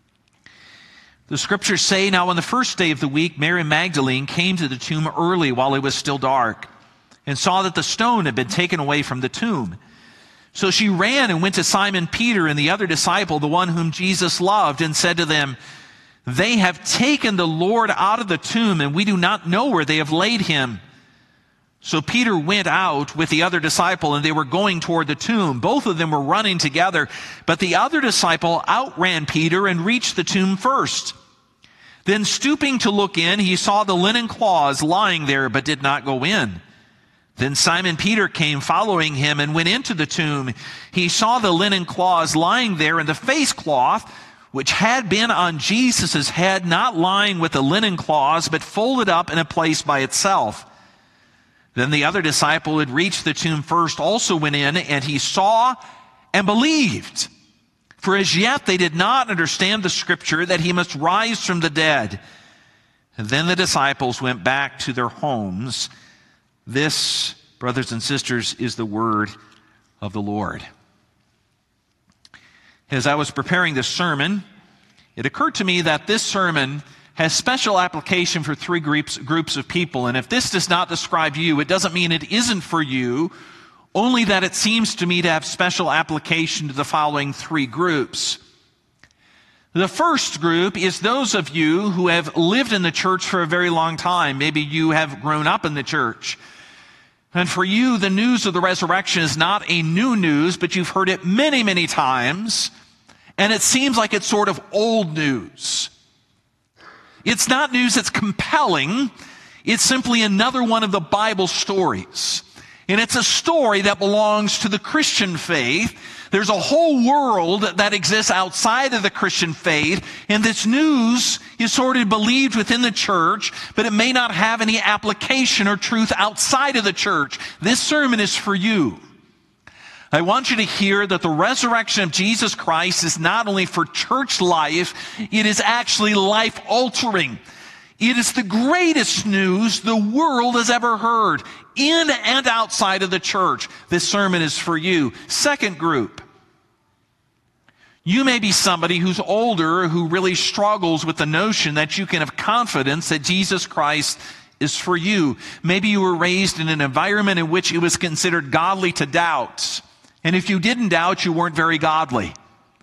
The Scriptures say, "Now on the first day of the week, Mary Magdalene came to the tomb early while it was still dark, and saw that the stone had been taken away from the tomb. So she ran and went to Simon Peter and the other disciple, the one whom Jesus loved, and said to them, 'They have taken the Lord out of the tomb, and we do not know where they have laid him.' So Peter went out with the other disciple, and they were going toward the tomb. Both of them were running together, but the other disciple outran Peter and reached the tomb first. Then stooping to look in, he saw the linen cloths lying there, but did not go in. Then Simon Peter came following him and went into the tomb. He saw the linen cloths lying there, and the face cloth, which had been on Jesus' head, not lying with the linen cloths, but folded up in a place by itself. Then the other disciple who had reached the tomb first also went in, and he saw and believed. For as yet they did not understand the Scripture that he must rise from the dead. And then the disciples went back to their homes. This, brothers and sisters, is the word of the Lord." As I was preparing this sermon, it occurred to me that this sermon has special application for 3 groups of people. And if this does not describe you, it doesn't mean it isn't for you, only that it seems to me to have special application to the following 3 groups. The first group is those of you who have lived in the church for a very long time. Maybe you have grown up in the church. And for you, the news of the resurrection is not a new news, but you've heard it many, many times. And it seems like it's sort of old news. It's not news that's compelling. It's simply another one of the Bible stories. And it's a story that belongs to the Christian faith. There's a whole world that exists outside of the Christian faith, and this news is sort of believed within the church, but it may not have any application or truth outside of the church. This sermon is for you. I want you to hear that the resurrection of Jesus Christ is not only for church life, it is actually life-altering. It is the greatest news the world has ever heard, in and outside of the church. This sermon is for you. Second group. You may be somebody who's older, who really struggles with the notion that you can have confidence that Jesus Christ is for you. Maybe you were raised in an environment in which it was considered godly to doubt. And if you didn't doubt, you weren't very godly.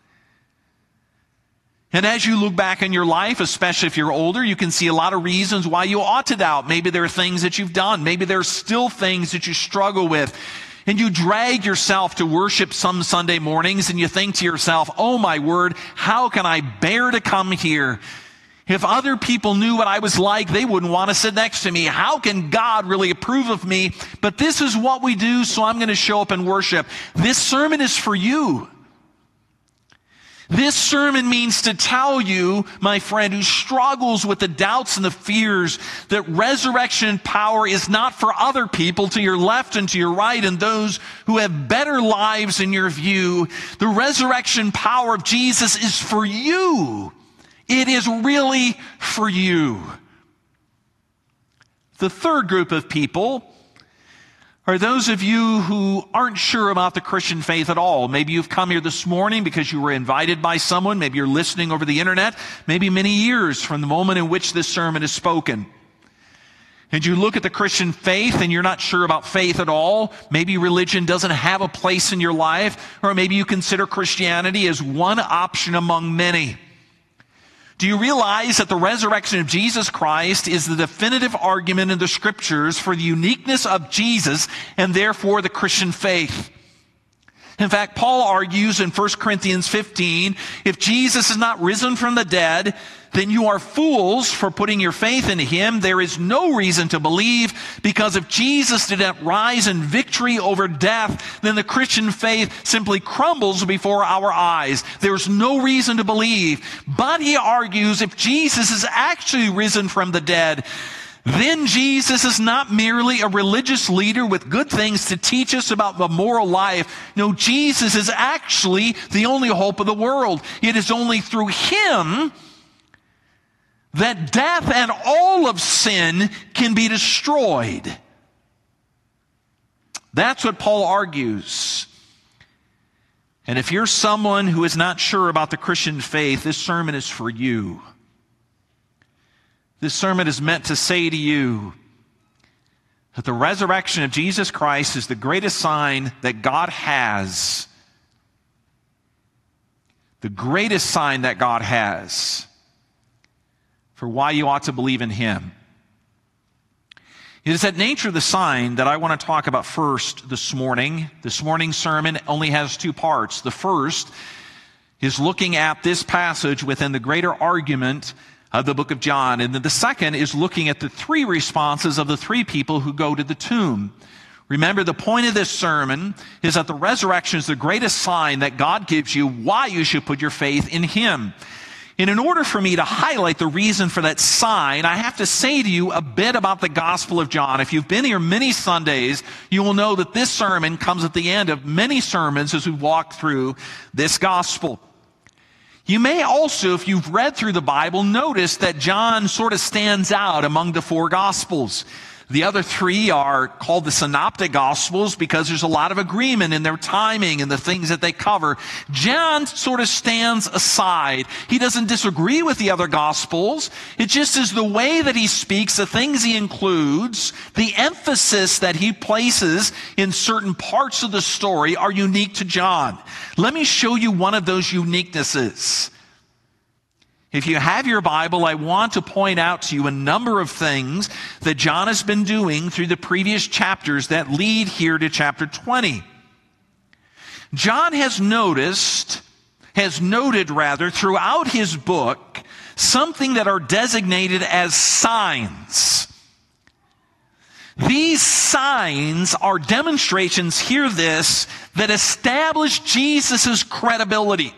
And as you look back in your life, especially if you're older, you can see a lot of reasons why you ought to doubt. Maybe there are things that you've done. Maybe there are still things that you struggle with. And you drag yourself to worship some Sunday mornings and you think to yourself, oh my word, how can I bear to come here? If other people knew what I was like, they wouldn't want to sit next to me. How can God really approve of me? But this is what we do, so I'm going to show up and worship. This sermon is for you. This sermon means to tell you, my friend, who struggles with the doubts and the fears, that resurrection power is not for other people to your left and to your right and those who have better lives in your view. The resurrection power of Jesus is for you. It is really for you. The third group of people are those of you who aren't sure about the Christian faith at all. Maybe you've come here this morning because you were invited by someone. Maybe you're listening over the internet. Maybe many years from the moment in which this sermon is spoken. And you look at the Christian faith and you're not sure about faith at all. Maybe religion doesn't have a place in your life. Or maybe you consider Christianity as one option among many. Do you realize that the resurrection of Jesus Christ is the definitive argument in the Scriptures for the uniqueness of Jesus and therefore the Christian faith? In fact, Paul argues in 1 Corinthians 15, if Jesus is not risen from the dead, then you are fools for putting your faith in him. There is no reason to believe, because if Jesus did not rise in victory over death, then the Christian faith simply crumbles before our eyes. There's no reason to believe. But he argues, if Jesus is actually risen from the dead, then Jesus is not merely a religious leader with good things to teach us about the moral life. No, Jesus is actually the only hope of the world. It is only through him that death and all of sin can be destroyed. That's what Paul argues. And if you're someone who is not sure about the Christian faith, this sermon is for you. This sermon is meant to say to you that the resurrection of Jesus Christ is the greatest sign that God has. The greatest sign that God has for why you ought to believe in him. It is that nature of the sign that I want to talk about first this morning. This morning's sermon only has two parts. The first is looking at this passage within the greater argument of the book of John. And then the second is looking at the three responses of the three people who go to the tomb. Remember, the point of this sermon is that the resurrection is the greatest sign that God gives you why you should put your faith in him. And in order for me to highlight the reason for that sign, I have to say to you a bit about the Gospel of John. If you've been here many Sundays, you will know that this sermon comes at the end of many sermons as we walk through this Gospel. You may also, if you've read through the Bible, notice that John sort of stands out among the four Gospels. The other three are called the Synoptic Gospels because there's a lot of agreement in their timing and the things that they cover. John sort of stands aside. He doesn't disagree with the other Gospels. It just is the way that he speaks, the things he includes, the emphasis that he places in certain parts of the story are unique to John. Let me show you one of those uniquenesses. If you have your Bible, I want to point out to you a number of things that John has been doing through the previous chapters that lead here to chapter 20. John has noted throughout his book something that are designated as signs. These signs are demonstrations, hear this, that establish Jesus' credibility.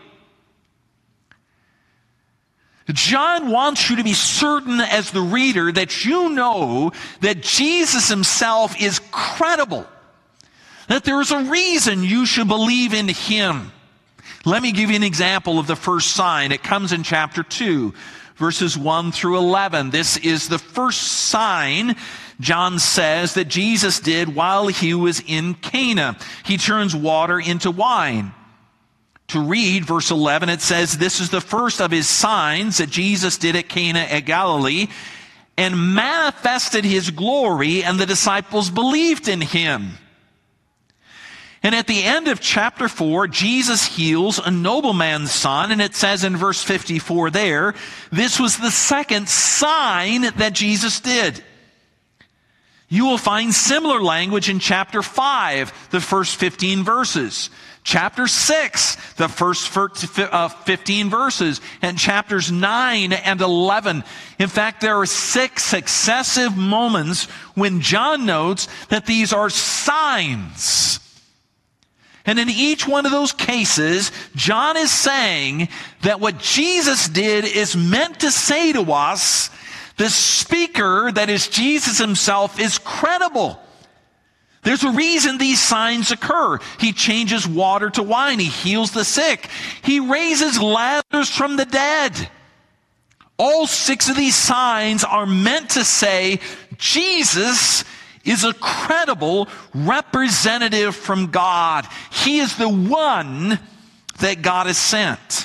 John wants you to be certain as the reader that you know that Jesus himself is credible. that there is a reason you should believe in him. Let me give you an example of the first sign. It comes in chapter 2, verses 1 through 11. This is the first sign, John says, that Jesus did while he was in Cana. He turns water into wine. To read verse 11, it says, "This is the first of his signs that Jesus did at Cana at Galilee, and manifested his glory, and the disciples believed in him." And at the end of chapter 4, Jesus heals a nobleman's son, and it says in verse 54 there, this was the second sign that Jesus did. You will find similar language in chapter 5, the first 15 verses. Chapter 6, the first 15 verses, and chapters 9 and 11. In fact, there are 6 successive moments when John notes that these are signs. And in each one of those cases, John is saying that what Jesus did is meant to say to us, the speaker, that is Jesus himself, is credible. There's a reason these signs occur. He changes water to wine. He heals the sick. He raises Lazarus from the dead. All 6 of these signs are meant to say Jesus is a credible representative from God. He is the one that God has sent.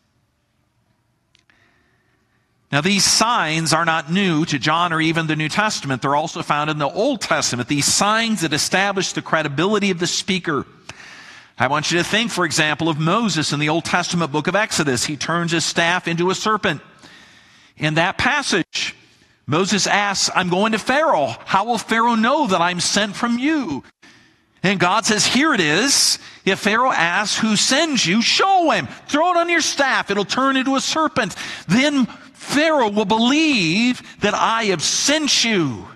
Now, these signs are not new to John or even the New Testament. They're also found in the Old Testament, these signs that establish the credibility of the speaker. I want you to think, for example, of Moses in the Old Testament book of Exodus. He turns his staff into a serpent. In that passage, Moses asks, "I'm going to Pharaoh. How will Pharaoh know that I'm sent from you?" And God says, "Here it is. If Pharaoh asks, 'Who sends you?' show him. Throw it on your staff. It'll turn into a serpent. Then Pharaoh will believe that I have sent you."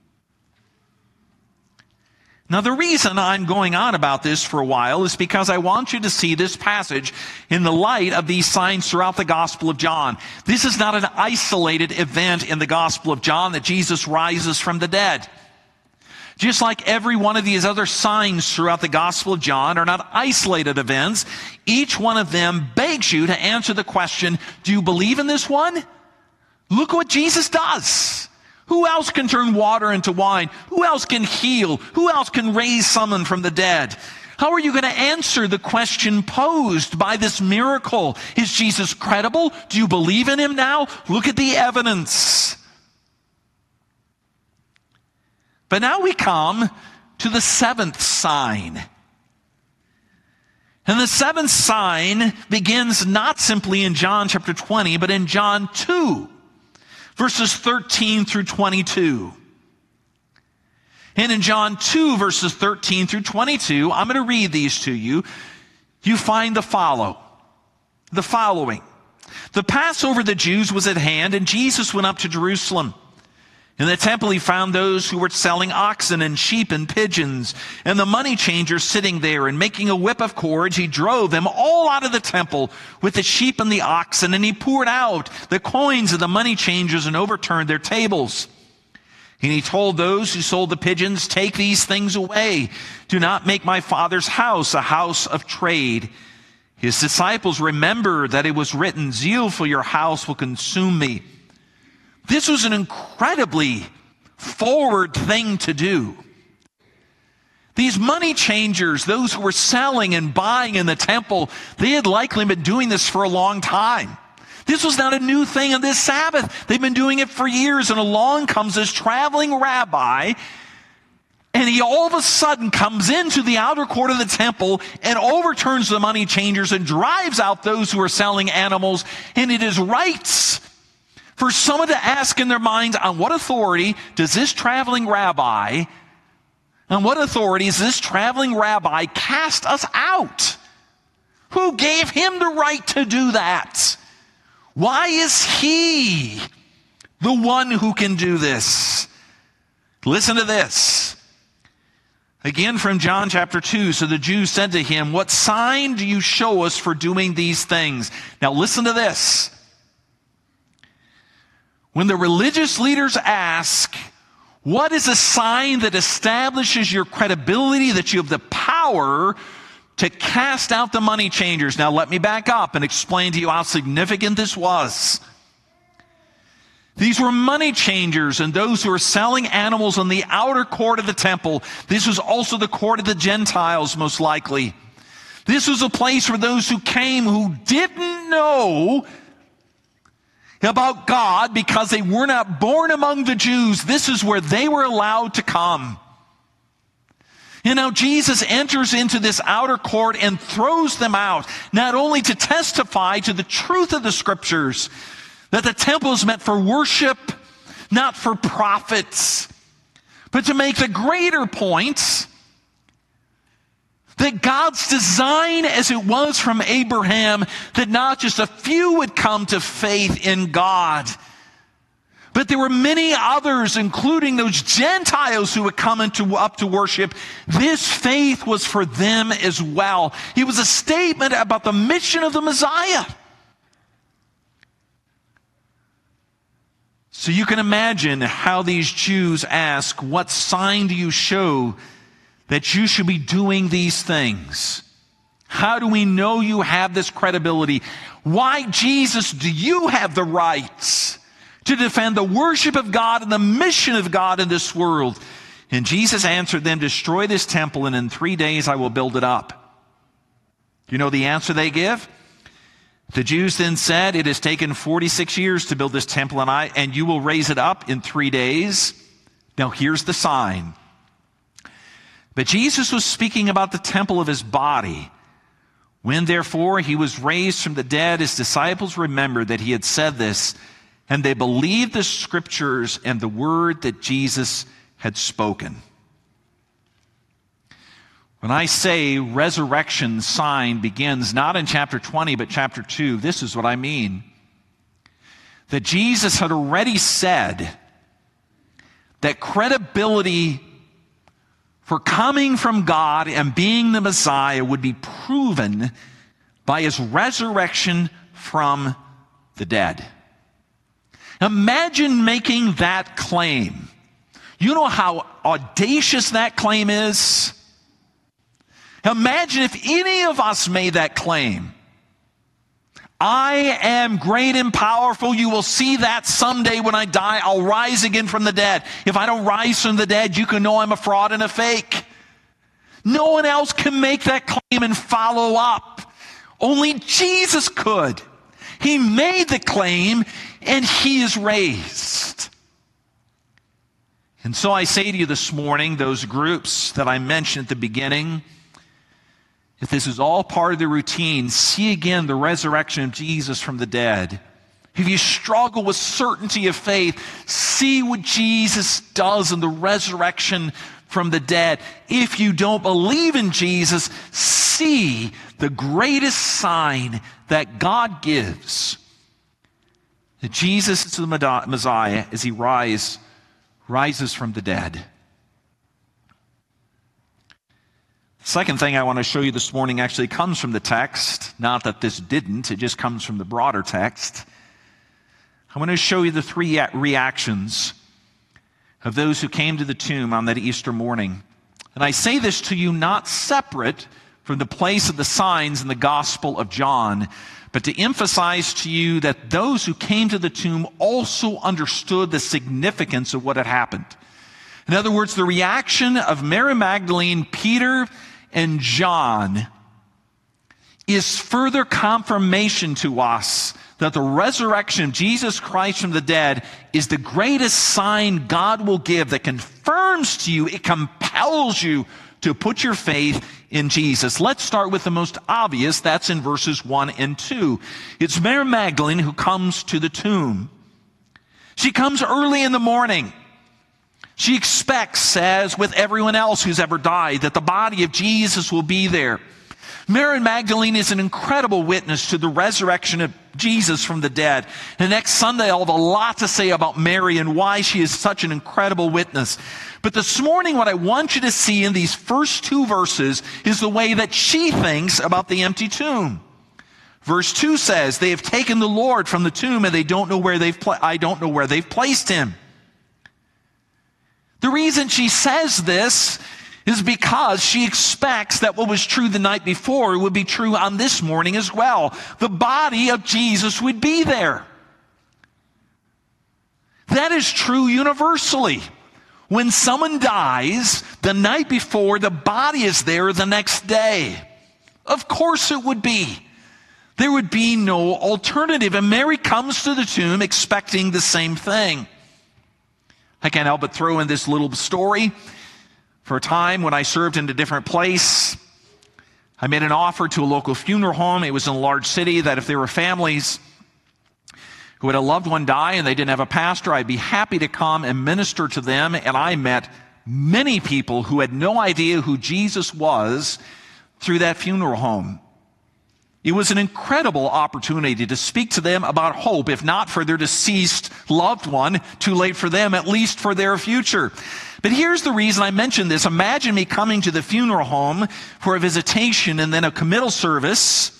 Now, the reason I'm going on about this for a while is because I want you to see this passage in the light of these signs throughout the Gospel of John. This is not an isolated event in the Gospel of John that Jesus rises from the dead. Just like every one of these other signs throughout the Gospel of John are not isolated events, each one of them begs you to answer the question, do you believe in this one? Look what Jesus does. Who else can turn water into wine? Who else can heal? Who else can raise someone from the dead? How are you going to answer the question posed by this miracle? Is Jesus credible? Do you believe in him now? Look at the evidence. But now we come to the 7th sign. And the 7th sign begins not simply in John chapter 20, but in John 2. Verses 13 through 22. And in John 2, verses 13 through 22, I'm going to read these to you. You find the following. The Passover of the Jews was at hand, and Jesus went up to Jerusalem. In the temple he found those who were selling oxen and sheep and pigeons, and the money changers sitting there, and making a whip of cords, he drove them all out of the temple with the sheep and the oxen, and he poured out the coins of the money changers and overturned their tables. And he told those who sold the pigeons, "Take these things away. Do not make my Father's house a house of trade." His disciples remembered that it was written, "Zeal for your house will consume me." This was an incredibly forward thing to do. These money changers, those who were selling and buying in the temple, they had likely been doing this for a long time. This was not a new thing on this Sabbath. They've been doing it for years, and along comes this traveling rabbi, and he all of a sudden comes into the outer court of the temple and overturns the money changers and drives out those who are selling animals, and it is right for someone to ask in their minds, on what authority does this traveling rabbi cast us out? Who gave him the right to do that? Why is he the one who can do this? Listen to this. Again from John chapter 2. So the Jews said to him, "What sign do you show us for doing these things?" Now listen to this. When the religious leaders ask, What is a sign that establishes your credibility, that you have the power to cast out the money changers? Now let me back up and explain to you how significant this was. These were money changers and those who were selling animals on the outer court of the temple. This was also the court of the Gentiles, most likely. This was a place for those who came who didn't know about God because they were not born among the Jews. This is where they were allowed to come. And now Jesus enters into this outer court and throws them out, not only to testify to the truth of the Scriptures, that the temple is meant for worship, not for profits, but to make the greater point that God's design, as it was from Abraham, that not just a few would come to faith in God, but there were many others, including those Gentiles who would come up to worship. This faith was for them as well. It was a statement about the mission of the Messiah. So you can imagine how these Jews ask, what sign do you show that you should be doing these things? How do we know you have this credibility? Why, Jesus, do you have the rights to defend the worship of God and the mission of God in this world? And Jesus answered them, destroy this temple and in 3 days I will build it up. You know the answer they give? The Jews then said, it has taken 46 years to build this temple and you will raise it up in 3 days. Now here's the sign. But Jesus was speaking about the temple of his body. When therefore he was raised from the dead, his disciples remembered that he had said this, and they believed the Scriptures and the word that Jesus had spoken. When I say resurrection sign begins not in chapter 20 but chapter 2, this is what I mean. That Jesus had already said that credibility for coming from God and being the Messiah would be proven by his resurrection from the dead. Imagine making that claim. You know how audacious that claim is? Imagine if any of us made that claim. I am great and powerful. You will see that someday when I die. I'll rise again from the dead. If I don't rise from the dead, you can know I'm a fraud and a fake. No one else can make that claim and follow up. Only Jesus could. He made the claim and he is raised. And so I say to you this morning, those groups that I mentioned at the beginning, if this is all part of the routine, see again the resurrection of Jesus from the dead. If you struggle with certainty of faith, see what Jesus does in the resurrection from the dead. If you don't believe in Jesus, see the greatest sign that God gives, that Jesus is the Messiah as he rises from the dead. Second thing I want to show you this morning actually comes from the text. Not that this didn't, it just comes from the broader text. I want to show you the three reactions of those who came to the tomb on that Easter morning. And I say this to you not separate from the place of the signs in the Gospel of John, but to emphasize to you that those who came to the tomb also understood the significance of what had happened. In other words, the reaction of Mary Magdalene, Peter, and John is further confirmation to us that the resurrection of Jesus Christ from the dead is the greatest sign God will give that confirms to you, it compels you to put your faith in Jesus. Let's start with the most obvious. That's in verses 1 and 2. It's Mary Magdalene who comes to the tomb. She comes early in the morning. She expects, as with everyone else who's ever died, that the body of Jesus will be there. Mary Magdalene is an incredible witness to the resurrection of Jesus from the dead. And next Sunday, I'll have a lot to say about Mary and why she is such an incredible witness. But this morning, what I want you to see in these first two verses is the way that she thinks about the empty tomb. Verse 2 says, they have taken the Lord from the tomb and I don't know where they've placed him. The reason she says this is because she expects that what was true the night before would be true on this morning as well. The body of Jesus would be there. That is true universally. When someone dies, the night before, the body is there the next day. Of course it would be. There would be no alternative. And Mary comes to the tomb expecting the same thing. I can't help but throw in this little story. For a time when I served in a different place, I made an offer to a local funeral home. It was in a large city that if there were families who had a loved one die and they didn't have a pastor, I'd be happy to come and minister to them. And I met many people who had no idea who Jesus was through that funeral home. It was an incredible opportunity to speak to them about hope, if not for their deceased loved one, too late for them, at least for their future. But here's the reason I mention this. Imagine me coming to the funeral home for a visitation and then a committal service.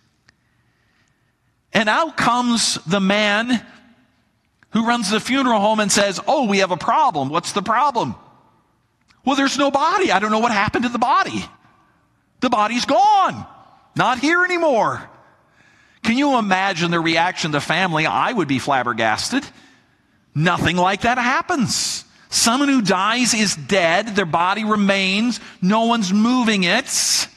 And out comes the man who runs the funeral home and says, "Oh, we have a problem." What's the problem? "Well, there's no body. I don't know what happened to the body. The body's gone. Not here anymore." Can you imagine the reaction of the family? I would be flabbergasted. Nothing like that happens. Someone who dies is dead. Their body remains. No one's moving it.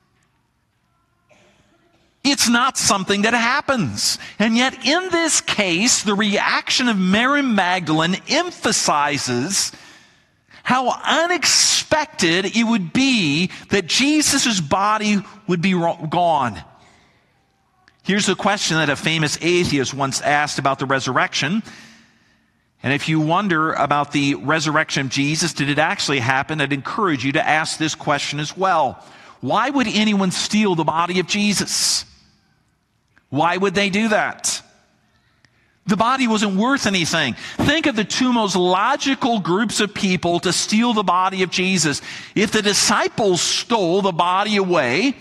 It's not something that happens. And yet in this case, the reaction of Mary Magdalene emphasizes how unexpected it would be that Jesus' body would be gone. Here's a question that a famous atheist once asked about the resurrection. And if you wonder about the resurrection of Jesus, did it actually happen? I'd encourage you to ask this question as well. Why would anyone steal the body of Jesus? Why would they do that? The body wasn't worth anything. Think of the two most logical groups of people to steal the body of Jesus. If the disciples stole the body away,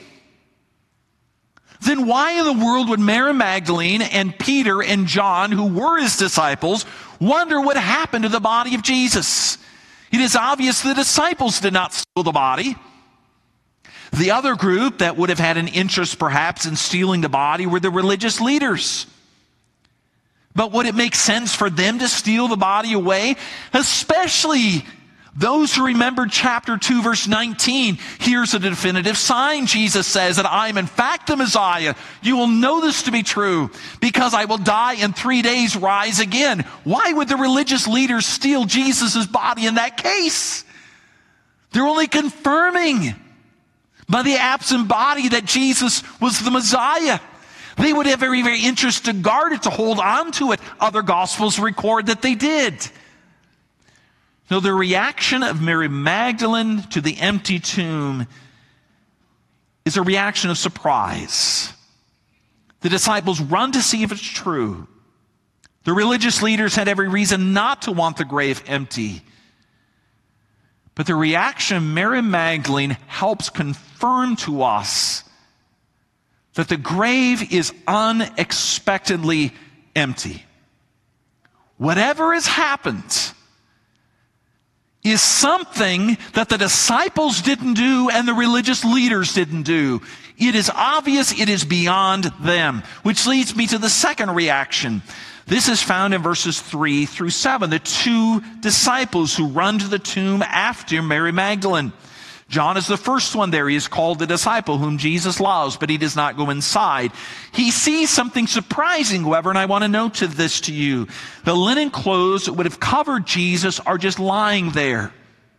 then why in the world would Mary Magdalene and Peter and John, who were his disciples, wonder what happened to the body of Jesus? It is obvious the disciples did not steal the body. The other group that would have had an interest perhaps in stealing the body were the religious leaders. But would it make sense for them to steal the body away? Especially those who remembered chapter 2, verse 19. Here's a definitive sign, Jesus says, that I am in fact the Messiah. You will know this to be true, because I will die and 3 days rise again. Why would the religious leaders steal Jesus' body in that case? They're only confirming by the absent body that Jesus was the Messiah. They would have every interest to guard it, to hold on to it. Other Gospels record that they did. So the reaction of Mary Magdalene to the empty tomb is a reaction of surprise. The disciples run to see if it's true. The religious leaders had every reason not to want the grave empty. But the reaction of Mary Magdalene helps confirm to us that the grave is unexpectedly empty. Whatever has happened is something that the disciples didn't do and the religious leaders didn't do. It is obvious, it is beyond them. Which leads me to the second reaction. This is found in verses 3 through 7. The two disciples who run to the tomb after Mary Magdalene. John is the first one there. He is called the disciple whom Jesus loves, but he does not go inside. He sees something surprising, however, and I want to note this to you. The linen clothes that would have covered Jesus are just lying there.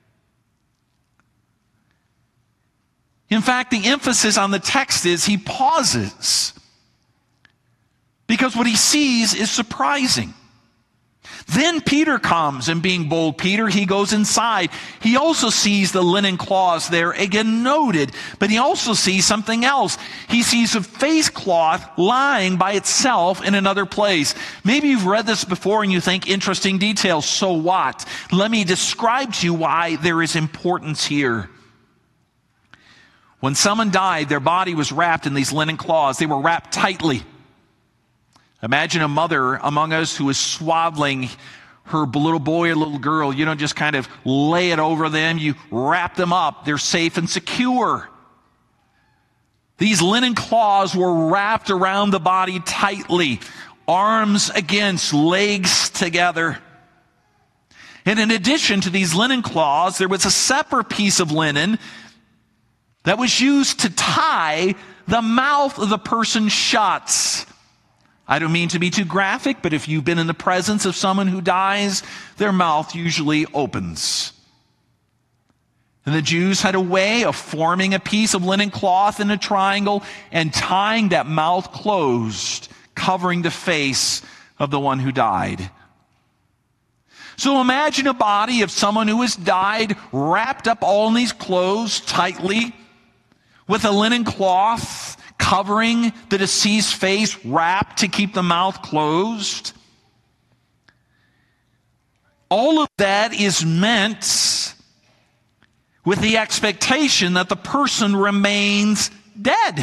In fact, the emphasis on the text is he pauses, because what he sees is surprising. Then Peter comes, and being bold Peter, he goes inside. He also sees the linen cloths there, again noted, but he also sees something else. He sees a face cloth lying by itself in another place. Maybe you've read this before and you think, interesting details, so what? Let me describe to you why there is importance here. When someone died, their body was wrapped in these linen cloths. They were wrapped tightly. Imagine a mother among us who is swaddling her little boy or little girl, you don't just kind of lay it over them. You wrap them up. They're safe and secure. These linen cloths were wrapped around the body tightly, arms against, legs together. And in addition to these linen cloths, there was a separate piece of linen that was used to tie the mouth of the person shut. I don't mean to be too graphic, but if you've been in the presence of someone who dies, their mouth usually opens. And the Jews had a way of forming a piece of linen cloth in a triangle and tying that mouth closed, covering the face of the one who died. So imagine a body of someone who has died, wrapped up all in these clothes tightly, with a linen cloth covering the deceased's face, wrapped to keep the mouth closed. All of that is meant with the expectation that the person remains dead.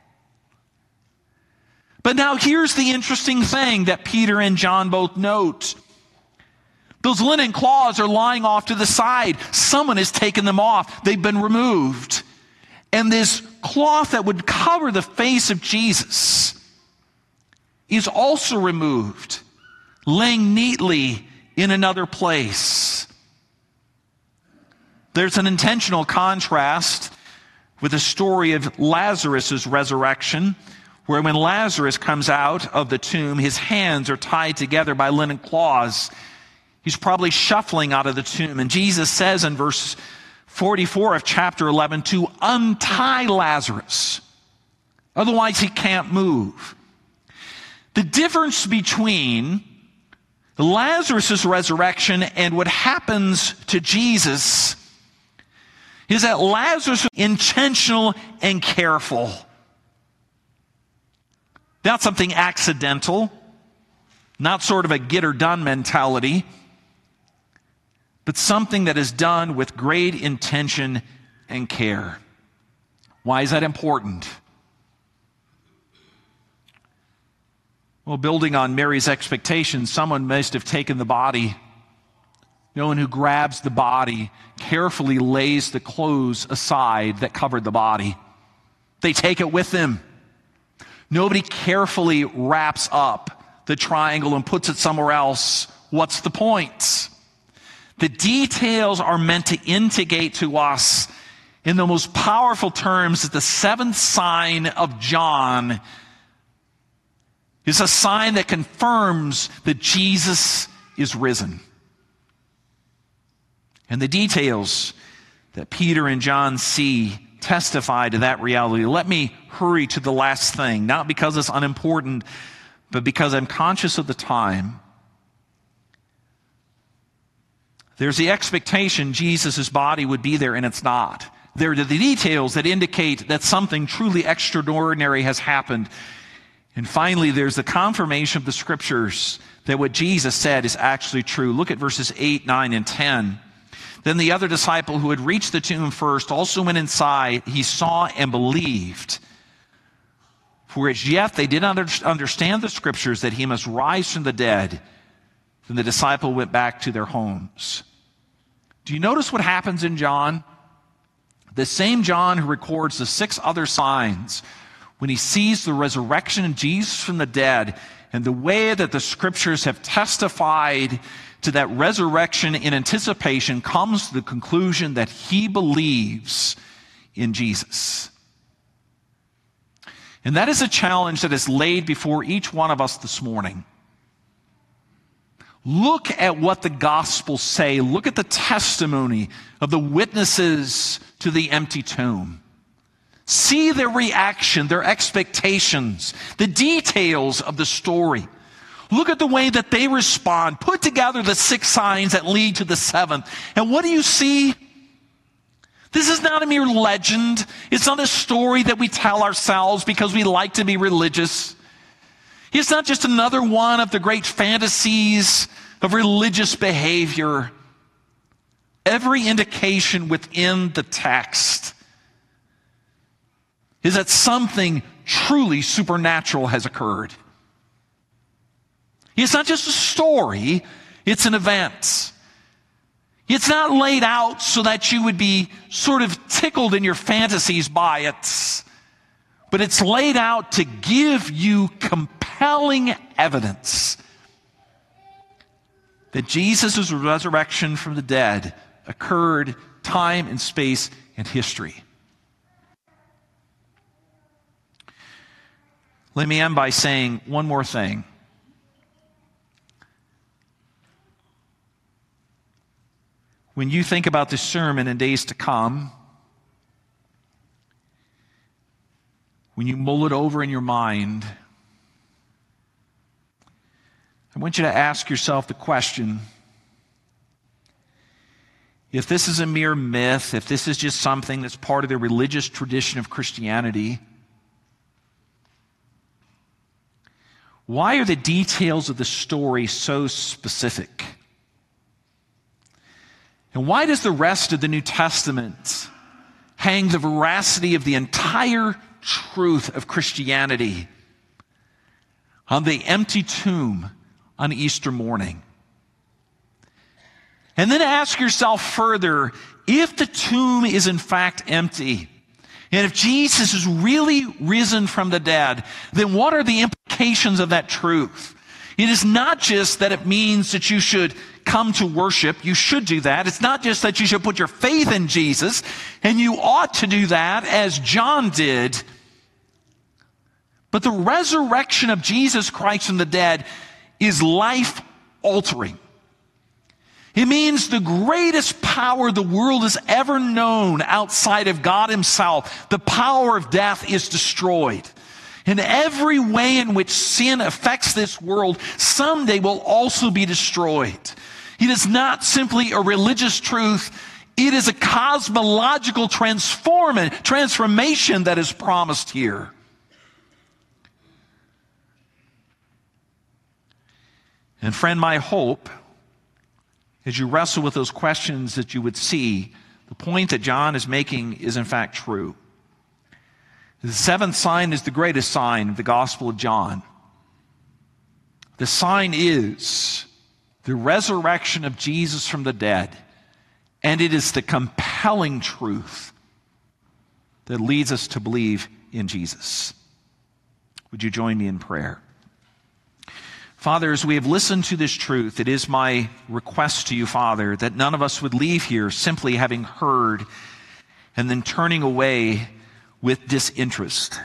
But now here's the interesting thing that Peter and John both note. Those linen cloths are lying off to the side. Someone has taken them off. They've been removed. And this cloth that would cover the face of Jesus is also removed, laying neatly in another place. There's an intentional contrast with the story of Lazarus' resurrection, where when Lazarus comes out of the tomb, his hands are tied together by linen cloths. He's probably shuffling out of the tomb. And Jesus says in verse 44 of chapter 11 to untie Lazarus. Otherwise, he can't move. The difference between Lazarus' resurrection and what happens to Jesus is that Lazarus was intentional and careful. Not something accidental, not sort of a get-or-done mentality, but something that is done with great intention and care. Why is that important? Well, building on Mary's expectations, someone must have taken the body. No one who grabs the body carefully lays the clothes aside that covered the body. They take it with them. Nobody carefully wraps up the triangle and puts it somewhere else. What's the point? The details are meant to indicate to us in the most powerful terms that the seventh sign of John is a sign that confirms that Jesus is risen. And the details that Peter and John see testify to that reality. Let me hurry to the last thing, not because it's unimportant, but because I'm conscious of the time. There's the expectation Jesus' body would be there, and it's not. There are the details that indicate that something truly extraordinary has happened. And finally, there's the confirmation of the scriptures that what Jesus said is actually true. Look at verses 8, 9, and 10. Then the other disciple who had reached the tomb first also went inside. He saw and believed. For as yet they did not understand the scriptures that he must rise from the dead. Then the disciple went back to their homes. Do you notice what happens in John? The same John who records the 6 other signs, when he sees the resurrection of Jesus from the dead and the way that the scriptures have testified to that resurrection in anticipation, comes to the conclusion that he believes in Jesus. And that is a challenge that is laid before each one of us this morning. Look at what the Gospels say. Look at the testimony of the witnesses to the empty tomb. See their reaction, their expectations, the details of the story. Look at the way that they respond. Put together the 6 signs that lead to the 7th. And what do you see? This is not a mere legend. It's not a story that we tell ourselves because we like to be religious. It's not just another one of the great fantasies of religious behavior. Every indication within the text is that something truly supernatural has occurred. It's not just a story. It's an event. It's not laid out so that you would be sort of tickled in your fantasies by it, but it's laid out to give you compelling evidence that Jesus' resurrection from the dead occurred time and space and history. Let me end by saying one more thing. When you think about this sermon in days to come, when you mull it over in your mind, I want you to ask yourself the question, if this is a mere myth, if this is just something that's part of the religious tradition of Christianity, why are the details of the story so specific? And why does the rest of the New Testament hang the veracity of the entire truth of Christianity on the empty tomb on Easter morning? And then ask yourself further, if the tomb is in fact empty, and if Jesus is really risen from the dead, then what are the implications of that truth? It is not just that it means that you should come to worship. You should do that. It's not just that you should put your faith in Jesus, and you ought to do that as John did. But the resurrection of Jesus Christ from the dead is life-altering. It means the greatest power the world has ever known outside of God Himself, the power of death, is destroyed. And every way in which sin affects this world someday will also be destroyed. It is not simply a religious truth. It is a cosmological transformation that is promised here. And friend, my hope, as you wrestle with those questions, that you would see the point that John is making is in fact true. The seventh sign is the greatest sign of the Gospel of John. The sign is the resurrection of Jesus from the dead, and it is the compelling truth that leads us to believe in Jesus. Would you join me in prayer? Father, as we have listened to this truth, it is my request to you, Father, that none of us would leave here simply having heard and then turning away with disinterest.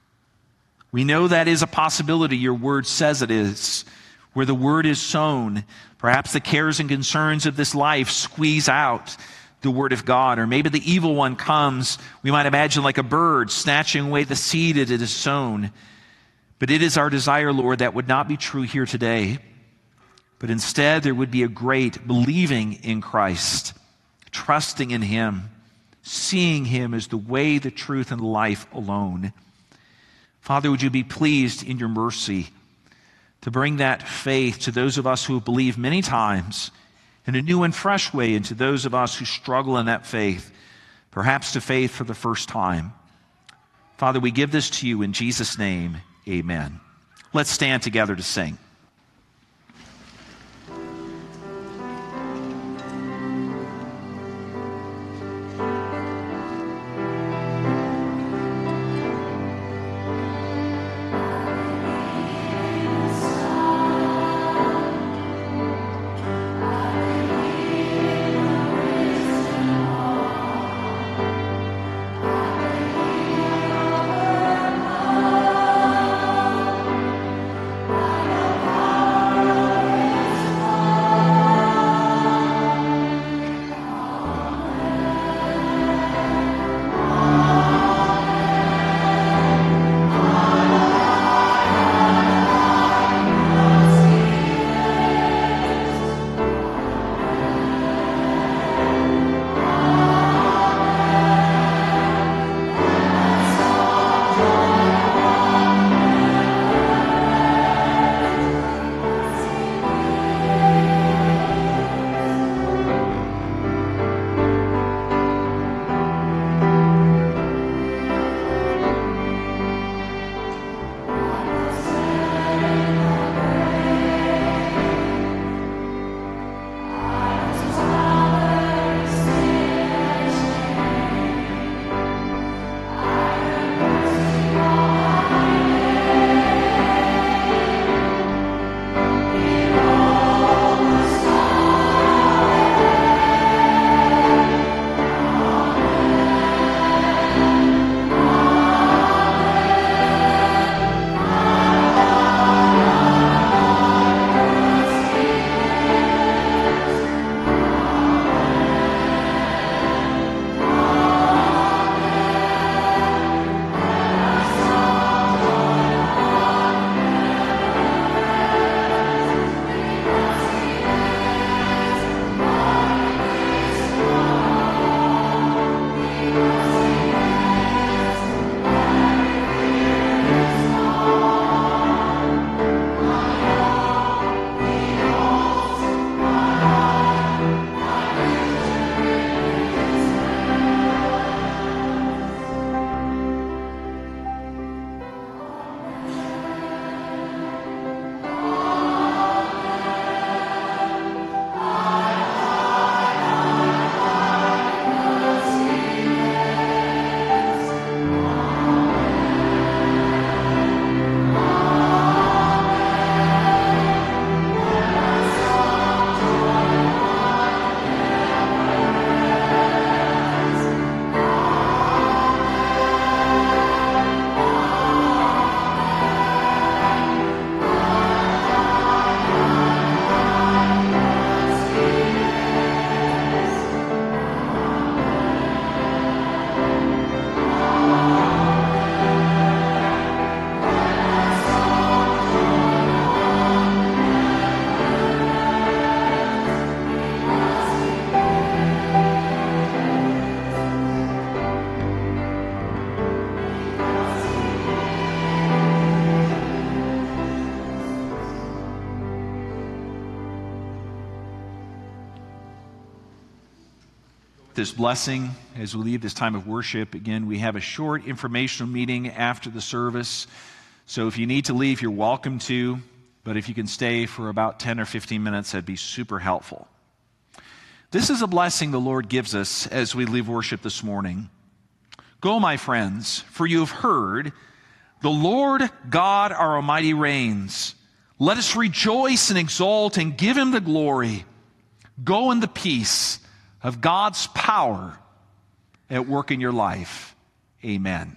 We know that is a possibility. Your word says it is. Where the word is sown, perhaps the cares and concerns of this life squeeze out the word of God. Or maybe the evil one comes, we might imagine, like a bird snatching away the seed that it is sown. But it is our desire, Lord, that would not be true here today, but instead there would be a great believing in Christ, trusting in Him, seeing Him as the way, the truth, and the life alone. Father, would you be pleased in your mercy to bring that faith to those of us who have believed many times in a new and fresh way, and to those of us who struggle in that faith, perhaps to faith for the first time. Father, we give this to you in Jesus' name. Amen. Let's stand together to sing. Thank this blessing as we leave this time of worship. Again, we have a short informational meeting after the service. So if you need to leave, you're welcome to. But if you can stay for about 10 or 15 minutes, that'd be super helpful. This is a blessing the Lord gives us as we leave worship this morning. Go, my friends, for you have heard, the Lord God our Almighty reigns. Let us rejoice and exult and give him the glory. Go in the peace of God's power at work in your life. Amen.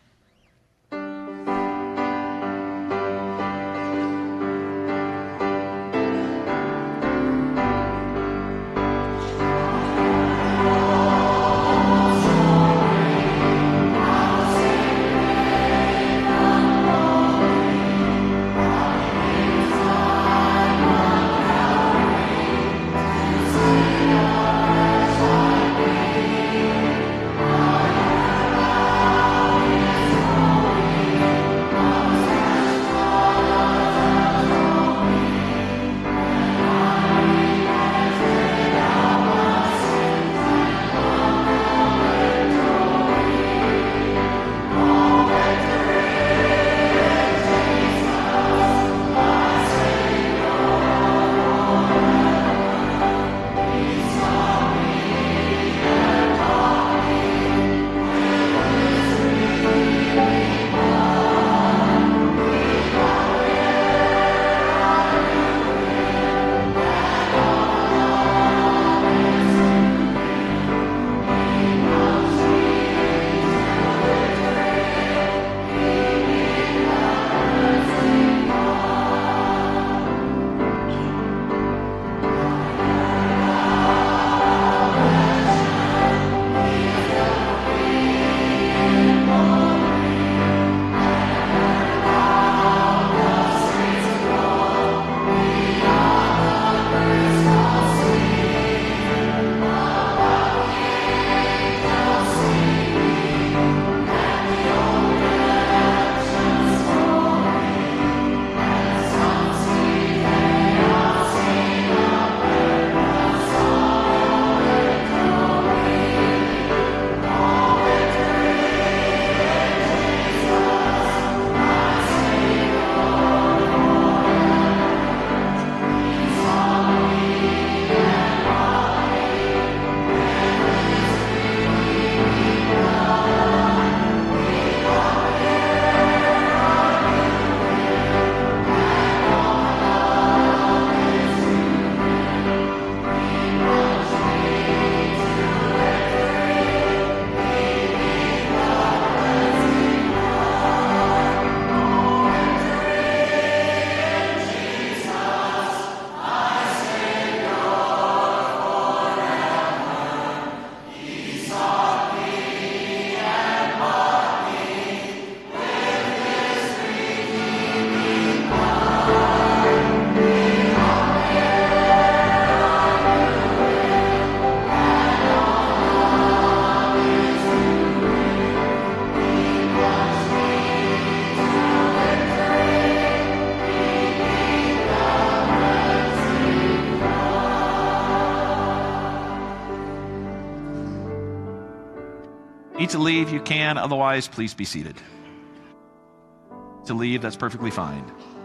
Need to leave, you can. Otherwise, please be seated. To leave, that's perfectly fine.